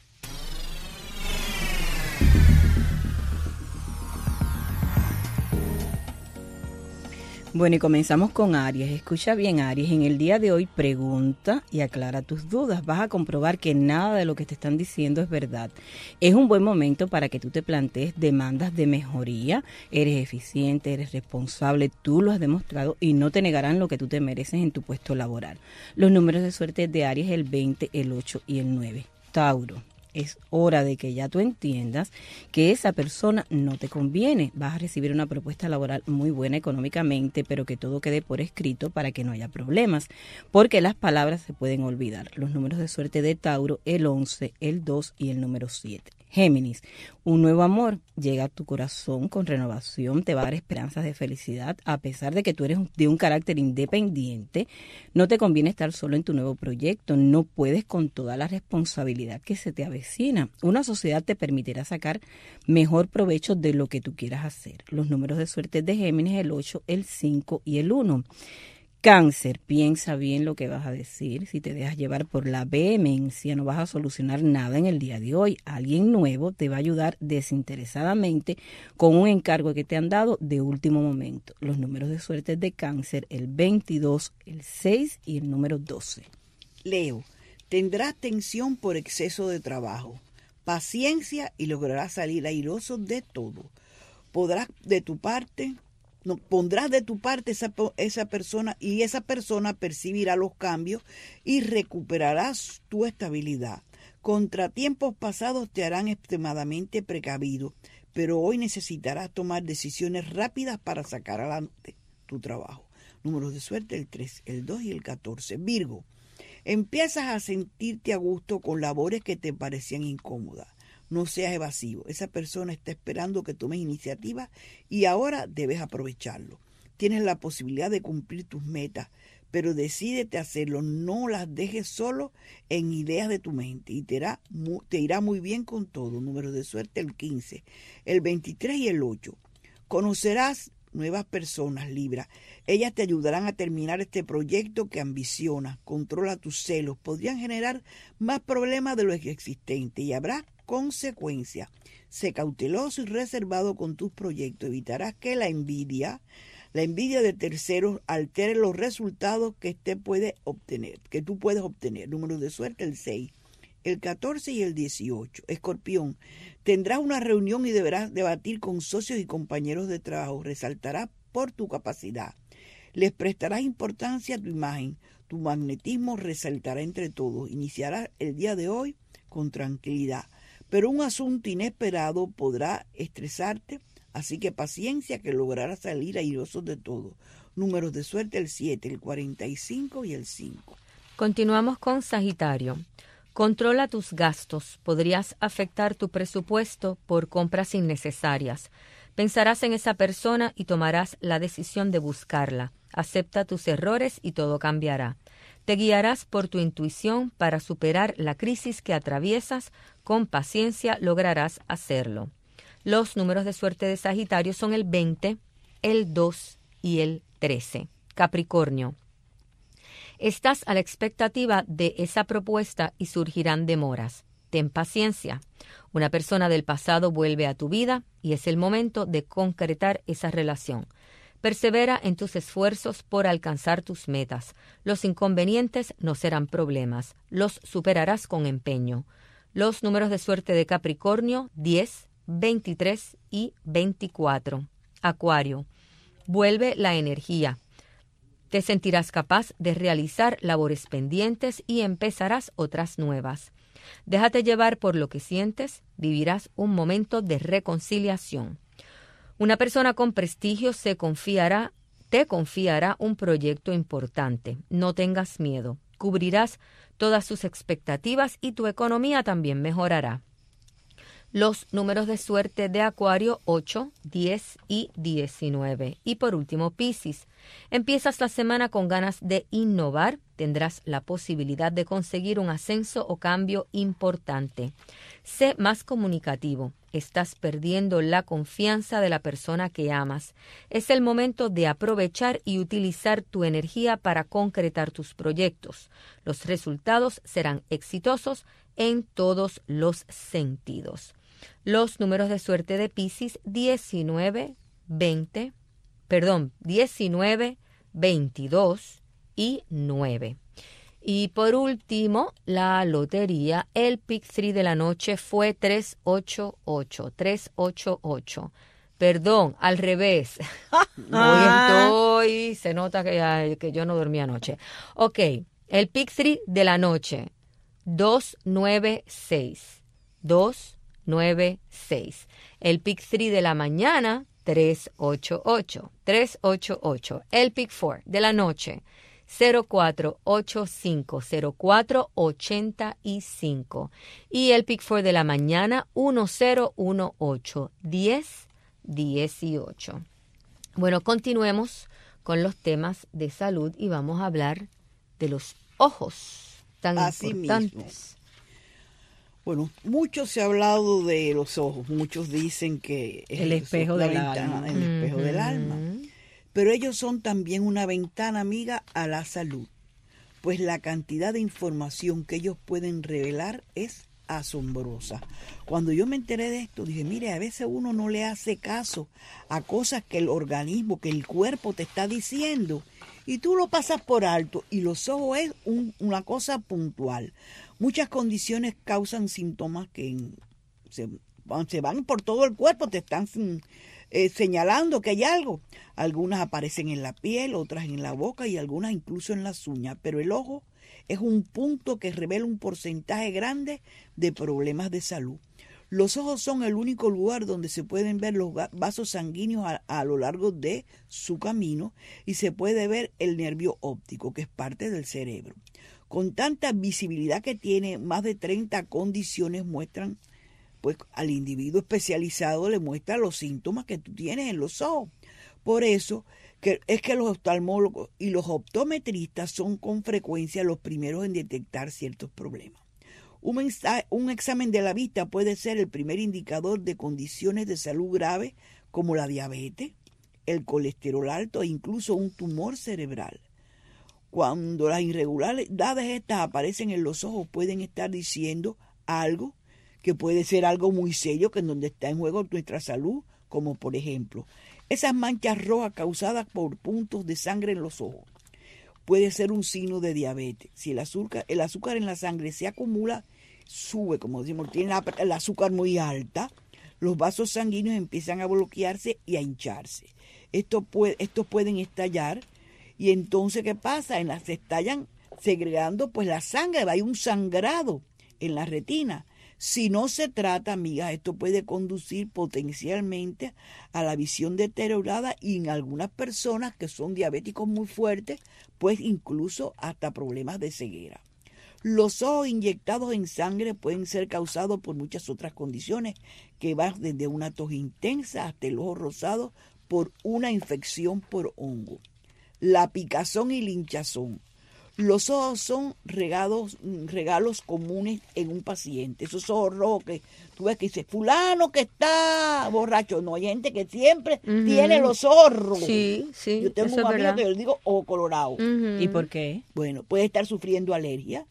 Bueno, y comenzamos con Aries. Escucha bien, Aries. En el día de hoy pregunta y aclara tus dudas. Vas a comprobar que nada de lo que te están diciendo es verdad. Es un buen momento para que tú te plantees demandas de mejoría. Eres eficiente, eres responsable, tú lo has demostrado y no te negarán lo que tú te mereces en tu puesto laboral. Los números de suerte de Aries, el 20, el 8 y el 9. Tauro. Es hora de que ya tú entiendas que esa persona no te conviene. Vas a recibir una propuesta laboral muy buena económicamente, pero que todo quede por escrito para que no haya problemas, porque las palabras se pueden olvidar. Los números de suerte de Tauro, el 11, el 2 y el número 7. Géminis, un nuevo amor llega a tu corazón con renovación, te va a dar esperanzas de felicidad, a pesar de que tú eres de un carácter independiente. No te conviene estar solo en tu nuevo proyecto, no puedes con toda la responsabilidad que se te avecina. Una sociedad te permitirá sacar mejor provecho de lo que tú quieras hacer. Los números de suerte de Géminis, el 8, el 5 y el 1. Cáncer, piensa bien lo que vas a decir. Si te dejas llevar por la vehemencia, no vas a solucionar nada en el día de hoy. Alguien nuevo te va a ayudar desinteresadamente con un encargo que te han dado de último momento. Los números de suerte de Cáncer, el 22, el 6 y el número 12. Leo, tendrás tensión por exceso de trabajo. Paciencia y lograrás salir airoso de todo. Pondrás de tu parte esa persona y esa persona percibirá los cambios y recuperarás tu estabilidad. Contratiempos pasados te harán extremadamente precavido, pero hoy necesitarás tomar decisiones rápidas para sacar adelante tu trabajo. Números de suerte, el 3, el 2 y el 14. Virgo, empiezas a sentirte a gusto con labores que te parecían incómodas. No seas evasivo. Esa persona está esperando que tomes iniciativa y ahora debes aprovecharlo. Tienes la posibilidad de cumplir tus metas, pero decídete a hacerlo. No las dejes solo en ideas de tu mente y te irá muy bien con todo. Número de suerte, el 15, el 23 y el 8. Conocerás nuevas personas, Libra. Ellas te ayudarán a terminar este proyecto que ambicionas. Controla tus celos. Podrían generar más problemas de lo existente y habrá consecuencias. Sé cauteloso y reservado con tus proyectos. Evitarás que la envidia de terceros altere los resultados que tú puedes obtener. Número de suerte, el 6, el 14 y el 18. Escorpión, tendrás una reunión y deberás debatir con socios y compañeros de trabajo. Resaltarás por tu capacidad. Les prestarás importancia a tu imagen. Tu magnetismo resaltará entre todos. Iniciarás el día de hoy con tranquilidad. Pero un asunto inesperado podrá estresarte, así que paciencia que lograrás salir airoso de todo. Números de suerte: el 7, el 45 y el 5. Continuamos con Sagitario. Controla tus gastos. Podrías afectar tu presupuesto por compras innecesarias. Pensarás en esa persona y tomarás la decisión de buscarla. Acepta tus errores y todo cambiará. Te guiarás por tu intuición para superar la crisis que atraviesas. Con paciencia lograrás hacerlo. Los números de suerte de Sagitario son el 20, el 2 y el 13. Capricornio. Estás a la expectativa de esa propuesta y surgirán demoras. Ten paciencia. Una persona del pasado vuelve a tu vida y es el momento de concretar esa relación. Persevera en tus esfuerzos por alcanzar tus metas. Los inconvenientes no serán problemas. Los superarás con empeño. Los números de suerte de Capricornio: 10, 23 y 24. Acuario. Vuelve la energía. Te sentirás capaz de realizar labores pendientes y empezarás otras nuevas. Déjate llevar por lo que sientes, vivirás un momento de reconciliación. Una persona con prestigio te confiará un proyecto importante. No tengas miedo. Cubrirás todas sus expectativas y tu economía también mejorará. Los números de suerte de Acuario: 8, 10 y 19. Y por último, Piscis. Empiezas la semana con ganas de innovar. Tendrás la posibilidad de conseguir un ascenso o cambio importante. Sé más comunicativo. Estás perdiendo la confianza de la persona que amas. Es el momento de aprovechar y utilizar tu energía para concretar tus proyectos. Los resultados serán exitosos en todos los sentidos. Los números de suerte de Piscis: 19, 22 y 9. Y por último, la lotería, el Pick 3 de la noche fue 388. 388. Perdón, al revés. Hoy se nota que yo no dormí anoche. Ok, el Pick 3 de la noche: 296. 296. El Pick 3 de la mañana: 388. 388. El Pick 4 de la noche: 0485. 0485. Y el Pick 4 de la mañana: 1018. 1018. Bueno, continuemos con los temas de salud y vamos a hablar de los ojos tan importantes. Mismo. Bueno, mucho se ha hablado de los ojos. Muchos dicen que es el espejo del alma. El espejo del alma. Pero ellos son también una ventana, amiga, a la salud. Pues la cantidad de información que ellos pueden revelar es asombrosa. Cuando yo me enteré de esto, dije, mire, a veces uno no le hace caso a cosas que el organismo, que el cuerpo te está diciendo, y tú lo pasas por alto, y los ojos es una cosa puntual. Muchas condiciones causan síntomas que se van por todo el cuerpo, te están señalando que hay algo. Algunas aparecen en la piel, otras en la boca y algunas incluso en las uñas, pero el ojo es un punto que revela un porcentaje grande de problemas de salud. Los ojos son el único lugar donde se pueden ver los vasos sanguíneos a lo largo de su camino y se puede ver el nervio óptico, que es parte del cerebro. Con tanta visibilidad que tiene, más de 30 condiciones muestran, pues al individuo especializado le muestra los síntomas que tú tienes en los ojos. Por eso es que los oftalmólogos y los optometristas son con frecuencia los primeros en detectar ciertos problemas. Un examen de la vista puede ser el primer indicador de condiciones de salud graves como la diabetes, el colesterol alto e incluso un tumor cerebral. Cuando las irregularidades estas aparecen en los ojos, pueden estar diciendo algo que puede ser algo muy serio, que en donde está en juego nuestra salud, como por ejemplo, esas manchas rojas causadas por puntos de sangre en los ojos. Puede ser un signo de diabetes. Si el azúcar en la sangre se acumula, sube, como decimos, tiene el azúcar muy alta, los vasos sanguíneos empiezan a bloquearse y a hincharse. Estos pueden estallar. Y entonces, ¿qué pasa? Se estallan segregando pues la sangre, hay un sangrado en la retina. Si no se trata, amigas, esto puede conducir potencialmente a la visión deteriorada y en algunas personas que son diabéticos muy fuertes, pues incluso hasta problemas de ceguera. Los ojos inyectados en sangre pueden ser causados por muchas otras condiciones que van desde una tos intensa hasta el ojo rosado por una infección por hongo. La picazón y la hinchazón. Los ojos son regalos comunes en un paciente. Esos ojos rojos que tú ves que dice, fulano que está borracho. No, hay gente que siempre tiene los ojos rojos. Sí, sí. Yo tengo un amigo que yo le digo ojo colorado. ¿Y por qué? Bueno, puede estar sufriendo alergia,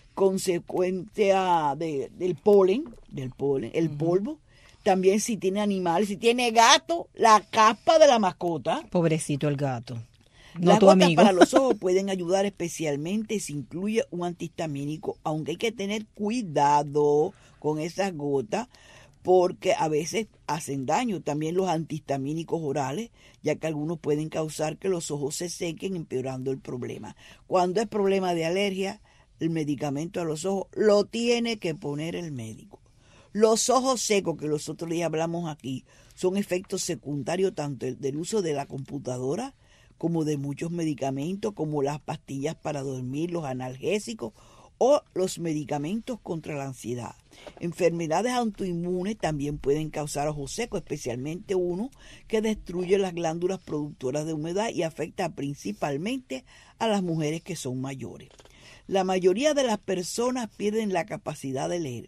consecuencia del polen, el polvo. También si tiene animales, si tiene gato, la caspa de la mascota. Pobrecito el gato. No Las tu gotas amigo. para los ojos pueden ayudar especialmente si incluye un antihistamínico, aunque hay que tener cuidado con esas gotas porque a veces hacen daño. También los antihistamínicos orales, ya que algunos pueden causar que los ojos se sequen, empeorando el problema. Cuando es problema de alergia, el medicamento a los ojos lo tiene que poner el médico. Los ojos secos, que los otros días hablamos aquí, son efectos secundarios tanto del uso de la computadora como de muchos medicamentos, como las pastillas para dormir, los analgésicos o los medicamentos contra la ansiedad. Enfermedades autoinmunes también pueden causar ojos secos, especialmente uno que destruye las glándulas productoras de humedad y afecta principalmente a las mujeres que son mayores. La mayoría de las personas pierden la capacidad de leer.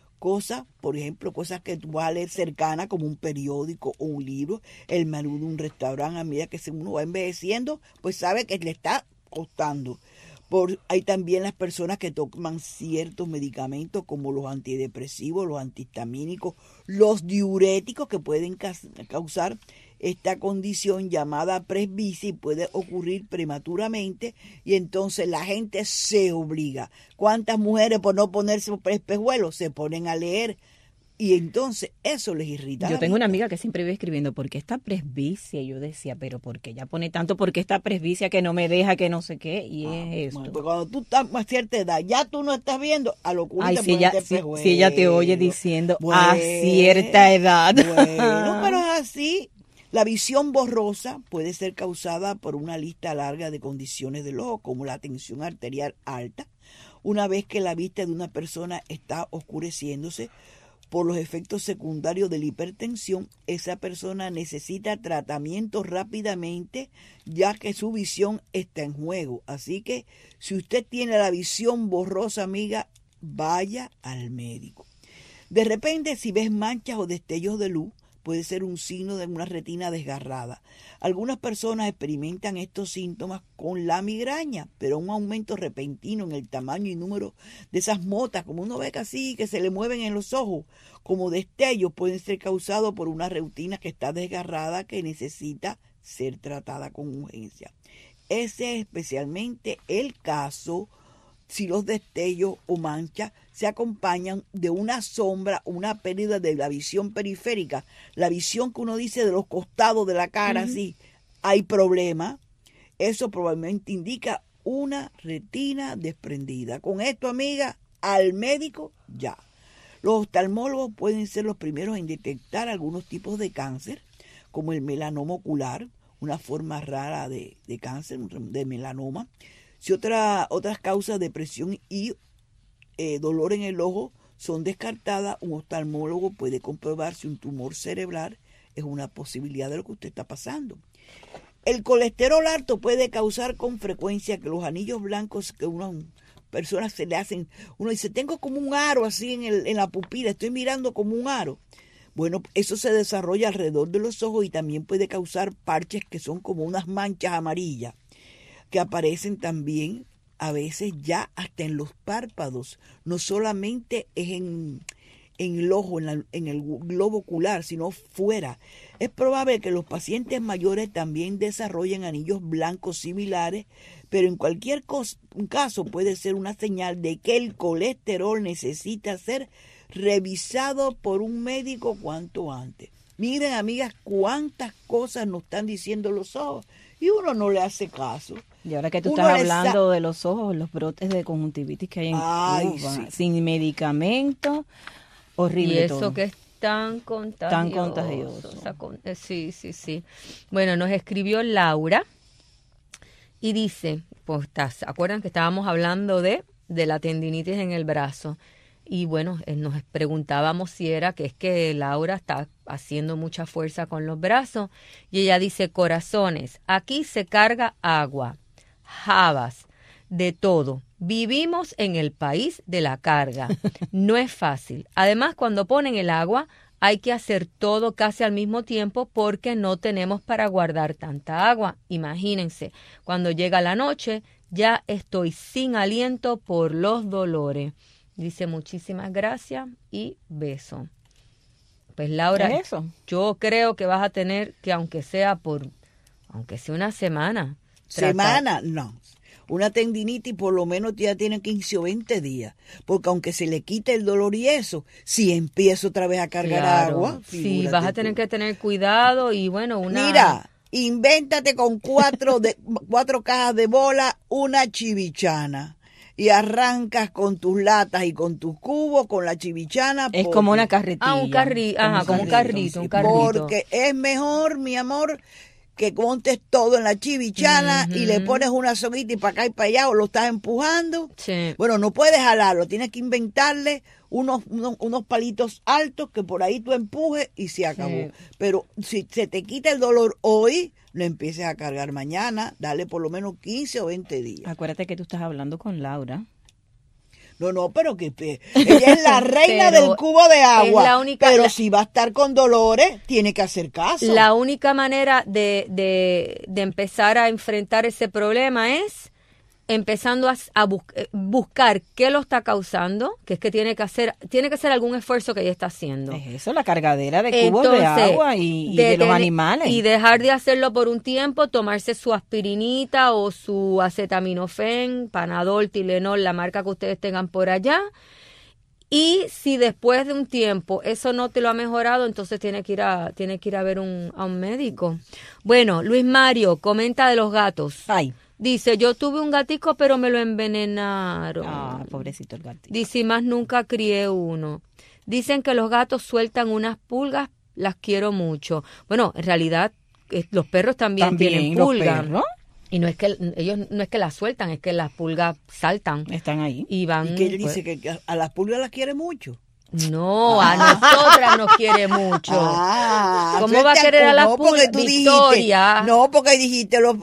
Por ejemplo, cosas que tú vas a leer cercanas como un periódico o un libro, el menú de un restaurante. A medida que uno va envejeciendo, pues sabe que le está costando. Hay también las personas que toman ciertos medicamentos como los antidepresivos, los antihistamínicos, los diuréticos que pueden causar esta condición llamada presbicia y puede ocurrir prematuramente y entonces la gente se obliga. ¿Cuántas mujeres por no ponerse espejuelos se ponen a leer? Y entonces eso les irrita. Yo tengo una amiga que siempre iba escribiendo, ¿por qué esta presbicia? Y yo decía, pero ¿por qué ella pone tanto? ¿Por qué esta presbicia que no me deja, que no sé qué? Y es esto. Bueno, pues cuando tú estás a cierta edad, ya tú no estás viendo a locura. Ay, si ella te oye diciendo a cierta edad. Bueno, pero es así. La visión borrosa puede ser causada por una lista larga de condiciones del ojo, como la tensión arterial alta. Una vez que la vista de una persona está oscureciéndose por los efectos secundarios de la hipertensión, esa persona necesita tratamiento rápidamente, ya que su visión está en juego. Así que si usted tiene la visión borrosa, amiga, vaya al médico. De repente, si ves manchas o destellos de luz, puede ser un signo de una retina desgarrada. Algunas personas experimentan estos síntomas con la migraña, pero un aumento repentino en el tamaño y número de esas motas, como uno ve así, que se le mueven en los ojos, como destellos, pueden ser causados por una retina que está desgarrada que necesita ser tratada con urgencia. Ese es especialmente el caso si los destellos o manchas se acompañan de una sombra, una pérdida de la visión periférica, la visión que uno dice de los costados de la cara, así, hay problema. Eso probablemente indica una retina desprendida. Con esto, amiga, al médico ya. Los oftalmólogos pueden ser los primeros en detectar algunos tipos de cáncer, como el melanoma ocular, una forma rara de cáncer, de melanoma. Si otras causas de presión y dolor en el ojo son descartadas, un oftalmólogo puede comprobar si un tumor cerebral es una posibilidad de lo que usted está pasando. El colesterol alto puede causar con frecuencia que los anillos blancos que unas personas se le hacen, uno dice, tengo como un aro así en la pupila, estoy mirando como un aro. Bueno, eso se desarrolla alrededor de los ojos y también puede causar parches que son como unas manchas amarillas, que aparecen también a veces ya hasta en los párpados. No solamente es en el ojo, en el globo ocular, sino fuera. Es probable que los pacientes mayores también desarrollen anillos blancos similares, pero en cualquier caso puede ser una señal de que el colesterol necesita ser revisado por un médico cuanto antes. Miren, amigas, cuántas cosas nos están diciendo los ojos y uno no le hace caso. Y ahora que tú estás hablando de los ojos, los brotes de conjuntivitis que hay en Cuba, sin medicamento, Horrible Y eso todo. que es tan contagioso. Tan contagioso. Sí. Bueno, nos escribió Laura y dice, pues, ¿se acuerdan que estábamos hablando de la tendinitis en el brazo? Y bueno, nos preguntábamos si era que es que Laura está haciendo mucha fuerza con los brazos. Y ella dice, corazones, aquí se carga agua, jabas, de todo. Vivimos en el país de la carga. No es fácil. Además, cuando ponen el agua, hay que hacer todo casi al mismo tiempo porque no tenemos para guardar tanta agua. Imagínense, cuando llega la noche, ya estoy sin aliento por los dolores. Dice, muchísimas gracias y beso. Pues Laura, ¿Es eso? yo creo que vas a tener que, aunque sea una semana. Semana, no. Una tendinitis por lo menos ya tiene 15 o 20 días, porque aunque se le quite el dolor y eso, si empiezo otra vez a cargar Claro, agua, sí, vas a tener que tener cuidado y bueno, Mira, invéntate con 4 cajas de bola, una chivichana. Y arrancas con tus latas y con tus cubos, con la chivichana. Es como una carretilla. un carrito. Porque es mejor, mi amor, que montes todo en la chivichana y le pones una soguita y para acá y para allá, o lo estás empujando. Sí. Bueno, no puedes jalarlo, tienes que inventarle unos palitos altos que por ahí tú empujes y se acabó. Sí. Pero si se te quita el dolor hoy, lo empieces a cargar mañana, dale por lo menos 15 o 20 días. Acuérdate que tú estás hablando con Laura. No, pero que ella es la reina del cubo de agua. Es la única, pero si va a estar con dolores, tiene que hacer caso. La única manera de empezar a enfrentar ese problema es empezando a buscar qué lo está causando, que es que tiene que hacer algún esfuerzo que ella está haciendo. Es eso, la cargadera de cubos de agua y de los animales. Y dejar de hacerlo por un tiempo, tomarse su aspirinita o su acetaminofén, Panadol, Tylenol, la marca que ustedes tengan por allá. Y si después de un tiempo eso no te lo ha mejorado, entonces tiene que ir a ver a un médico. Bueno, Luis Mario comenta de los gatos. Ay. Dice, yo tuve un gatico, pero me lo envenenaron. Ah, pobrecito el gatito. Dice, y más nunca crié uno. Dicen que los gatos sueltan unas pulgas, las quiero mucho. Bueno, en realidad, los perros también tienen pulgas. Y no es que ellos no es que las sueltan, es que las pulgas saltan. Están ahí. Y van. ¿Y que él dice que a las pulgas las quiere mucho? No, a nosotras nos quiere mucho. ¿Cómo va a querer a las pulgas? Victoria. No, porque dijiste, los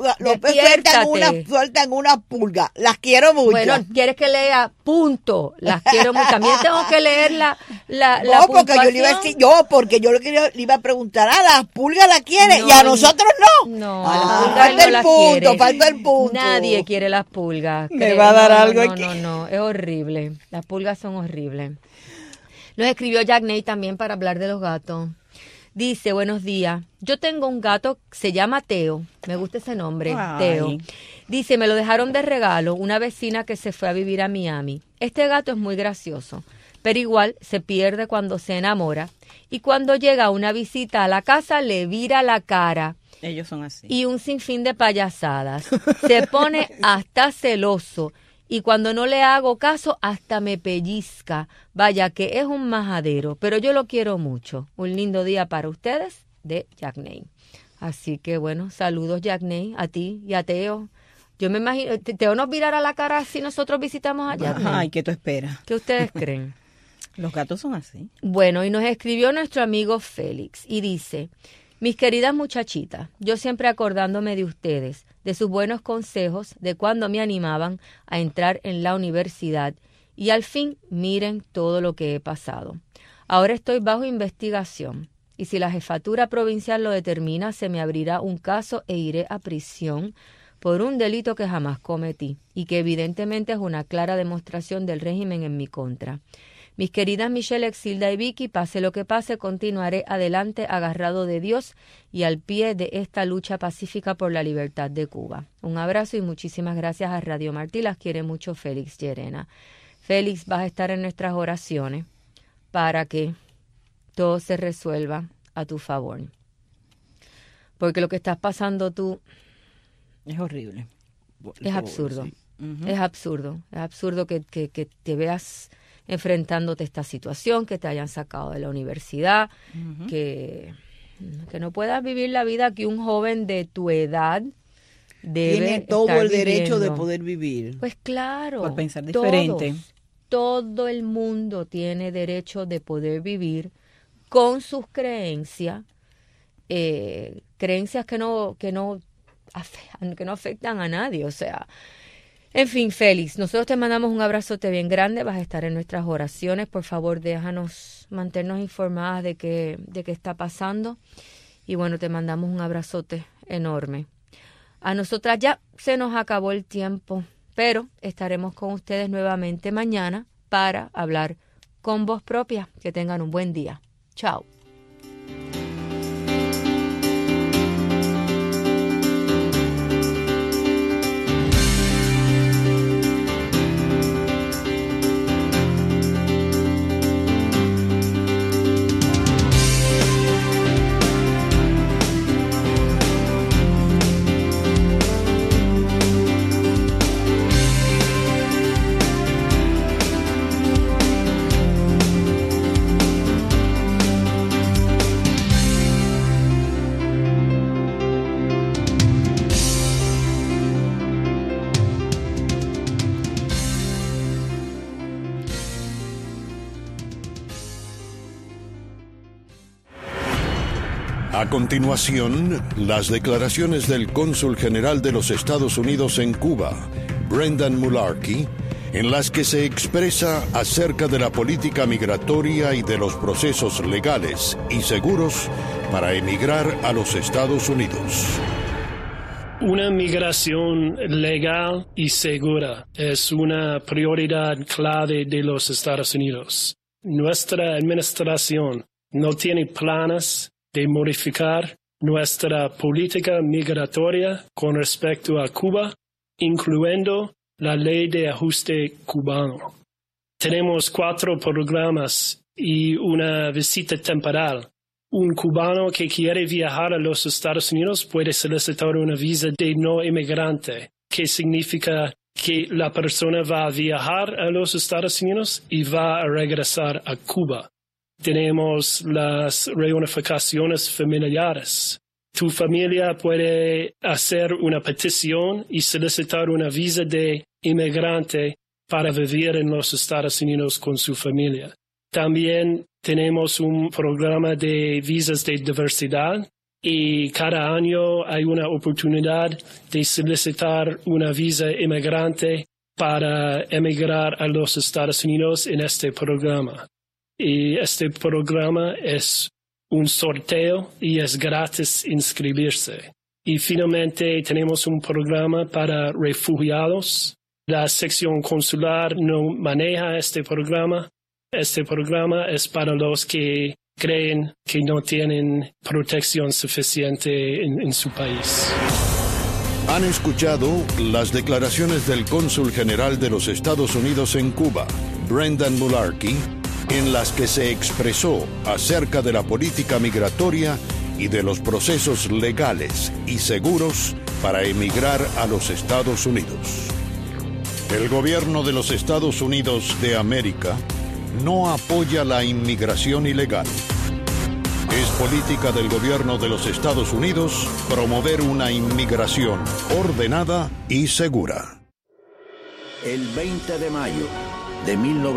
sueltan una pulga. Las quiero mucho. Bueno, ¿quieres que lea? Punto. Las quiero mucho. También tengo que leer la porque yo le iba a decir, porque yo le iba a preguntar, las pulgas las quiere y a nosotros no. No, a las pulgas no las quiere. Falta el punto. Nadie quiere las pulgas. Me va a dar algo aquí. No, es horrible. Las pulgas son horribles. Nos escribió Jack Ney también para hablar de los gatos. Dice, buenos días. Yo tengo un gato, se llama Teo. Me gusta ese nombre, Teo. Dice, me lo dejaron de regalo una vecina que se fue a vivir a Miami. Este gato es muy gracioso, pero igual se pierde cuando se enamora. Y cuando llega una visita a la casa, le vira la cara. Ellos son así. Y un sinfín de payasadas. Se pone hasta celoso. Y cuando no le hago caso, hasta me pellizca. Vaya que es un majadero, pero yo lo quiero mucho. Un lindo día para ustedes, de Jack Ney. Así que bueno, saludos Jack Ney, a ti y a Teo. Yo me imagino, Teo nos virará la cara si nosotros visitamos a Jack Ney. Ay, ¿qué tú esperas? ¿Qué ustedes creen? Los gatos son así. Bueno, y nos escribió nuestro amigo Félix y dice, mis queridas muchachitas, yo siempre acordándome de ustedes, de sus buenos consejos, de cuando me animaban a entrar en la universidad y al fin miren todo lo que he pasado. Ahora estoy bajo investigación y si la jefatura provincial lo determina, se me abrirá un caso e iré a prisión por un delito que jamás cometí y que evidentemente es una clara demostración del régimen en mi contra. Mis queridas Michelle, Exilda y Vicky, pase lo que pase, continuaré adelante agarrado de Dios y al pie de esta lucha pacífica por la libertad de Cuba. Un abrazo y muchísimas gracias a Radio Martí. Las quiere mucho Félix Llerena. Félix, vas a estar en nuestras oraciones para que todo se resuelva a tu favor. Porque lo que estás pasando tú es horrible. Es absurdo. Es absurdo. Es absurdo que te veas enfrentándote a esta situación, que te hayan sacado de la universidad, que no puedas vivir la vida que un joven de tu edad debe tiene todo estar el derecho viviendo. de poder vivir. Pues claro. Por pensar diferente. Todo el mundo tiene derecho de poder vivir con sus creencias, creencias que no afectan a nadie, o sea. En fin, Félix, nosotros te mandamos un abrazote bien grande, vas a estar en nuestras oraciones, por favor, déjanos mantenernos informadas de qué está pasando, y bueno, te mandamos un abrazote enorme. A nosotras ya se nos acabó el tiempo, pero estaremos con ustedes nuevamente mañana para hablar con voz propia. Que tengan un buen día. Chao. A continuación, las declaraciones del cónsul general de los Estados Unidos en Cuba, Brendan Mularkey, en las que se expresa acerca de la política migratoria y de los procesos legales y seguros para emigrar a los Estados Unidos. Una migración legal y segura es una prioridad clave de los Estados Unidos. Nuestra administración no tiene planes de modificar nuestra política migratoria con respecto a Cuba, incluyendo la ley de ajuste cubano. Tenemos 4 programas y una visita temporal. Un cubano que quiere viajar a los Estados Unidos puede solicitar una visa de no inmigrante, que significa que la persona va a viajar a los Estados Unidos y va a regresar a Cuba. Tenemos las reunificaciones familiares. Tu familia puede hacer una petición y solicitar una visa de inmigrante para vivir en los Estados Unidos con su familia. También tenemos un programa de visas de diversidad y cada año hay una oportunidad de solicitar una visa inmigrante para emigrar a los Estados Unidos en este programa. Y este programa es un sorteo y es gratis inscribirse. Y finalmente tenemos un programa para refugiados. La sección consular no maneja este programa. Este programa es para los que creen que no tienen protección suficiente en su país. Han escuchado las declaraciones del cónsul general de los Estados Unidos en Cuba, Brendan Mularkey, en las que se expresó acerca de la política migratoria y de los procesos legales y seguros para emigrar a los Estados Unidos. El gobierno de los Estados Unidos de América no apoya la inmigración ilegal. Es política del gobierno de los Estados Unidos promover una inmigración ordenada y segura. El 20 de mayo de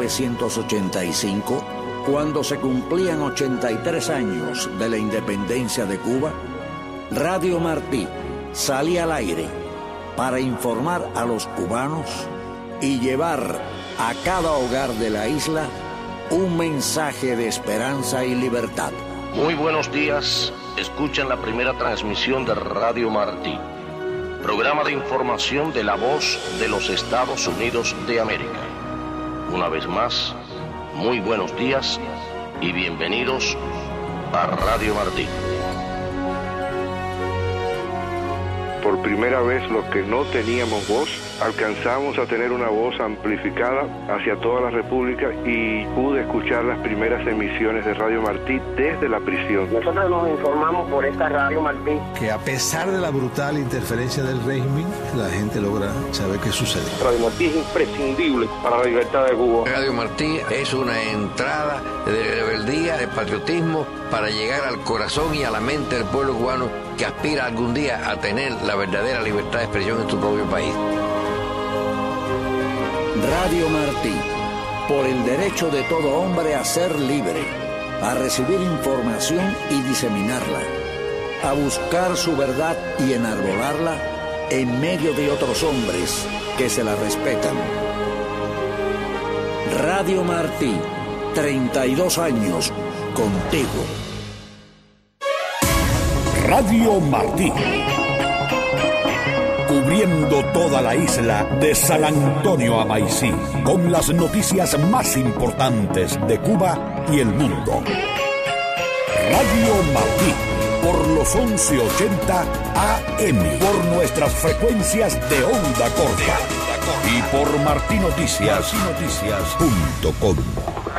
1985, cuando se cumplían 83 años de la independencia de Cuba, Radio Martí salía al aire para informar a los cubanos y llevar a cada hogar de la isla un mensaje de esperanza y libertad. Muy buenos días, escuchan la primera transmisión de Radio Martí, programa de información de la voz de los Estados Unidos de América. Una vez más, muy buenos días y bienvenidos a Radio Martí. Por por primera vez los que no teníamos voz, alcanzamos a tener una voz amplificada hacia toda la República y pude escuchar las primeras emisiones de Radio Martí desde la prisión. Nosotros nos informamos por esta Radio Martí que a pesar de la brutal interferencia del régimen, la gente logra saber qué sucede. Radio Martí es imprescindible para la libertad de Cuba. Radio Martí es una entrada de rebeldía, de patriotismo, para llegar al corazón y a la mente del pueblo cubano que aspira algún día a tener la verdadera libertad de expresión en su propio país. Radio Martí, por el derecho de todo hombre a ser libre, a recibir información y diseminarla, a buscar su verdad y enarbolarla en medio de otros hombres que se la respetan. Radio Martí, 32 años contigo. Radio Martí, cubriendo toda la isla de San Antonio a Maicí, con las noticias más importantes de Cuba y el mundo. Radio Martí, por los 1180 AM, por nuestras frecuencias de onda corta y por martinoticias.com.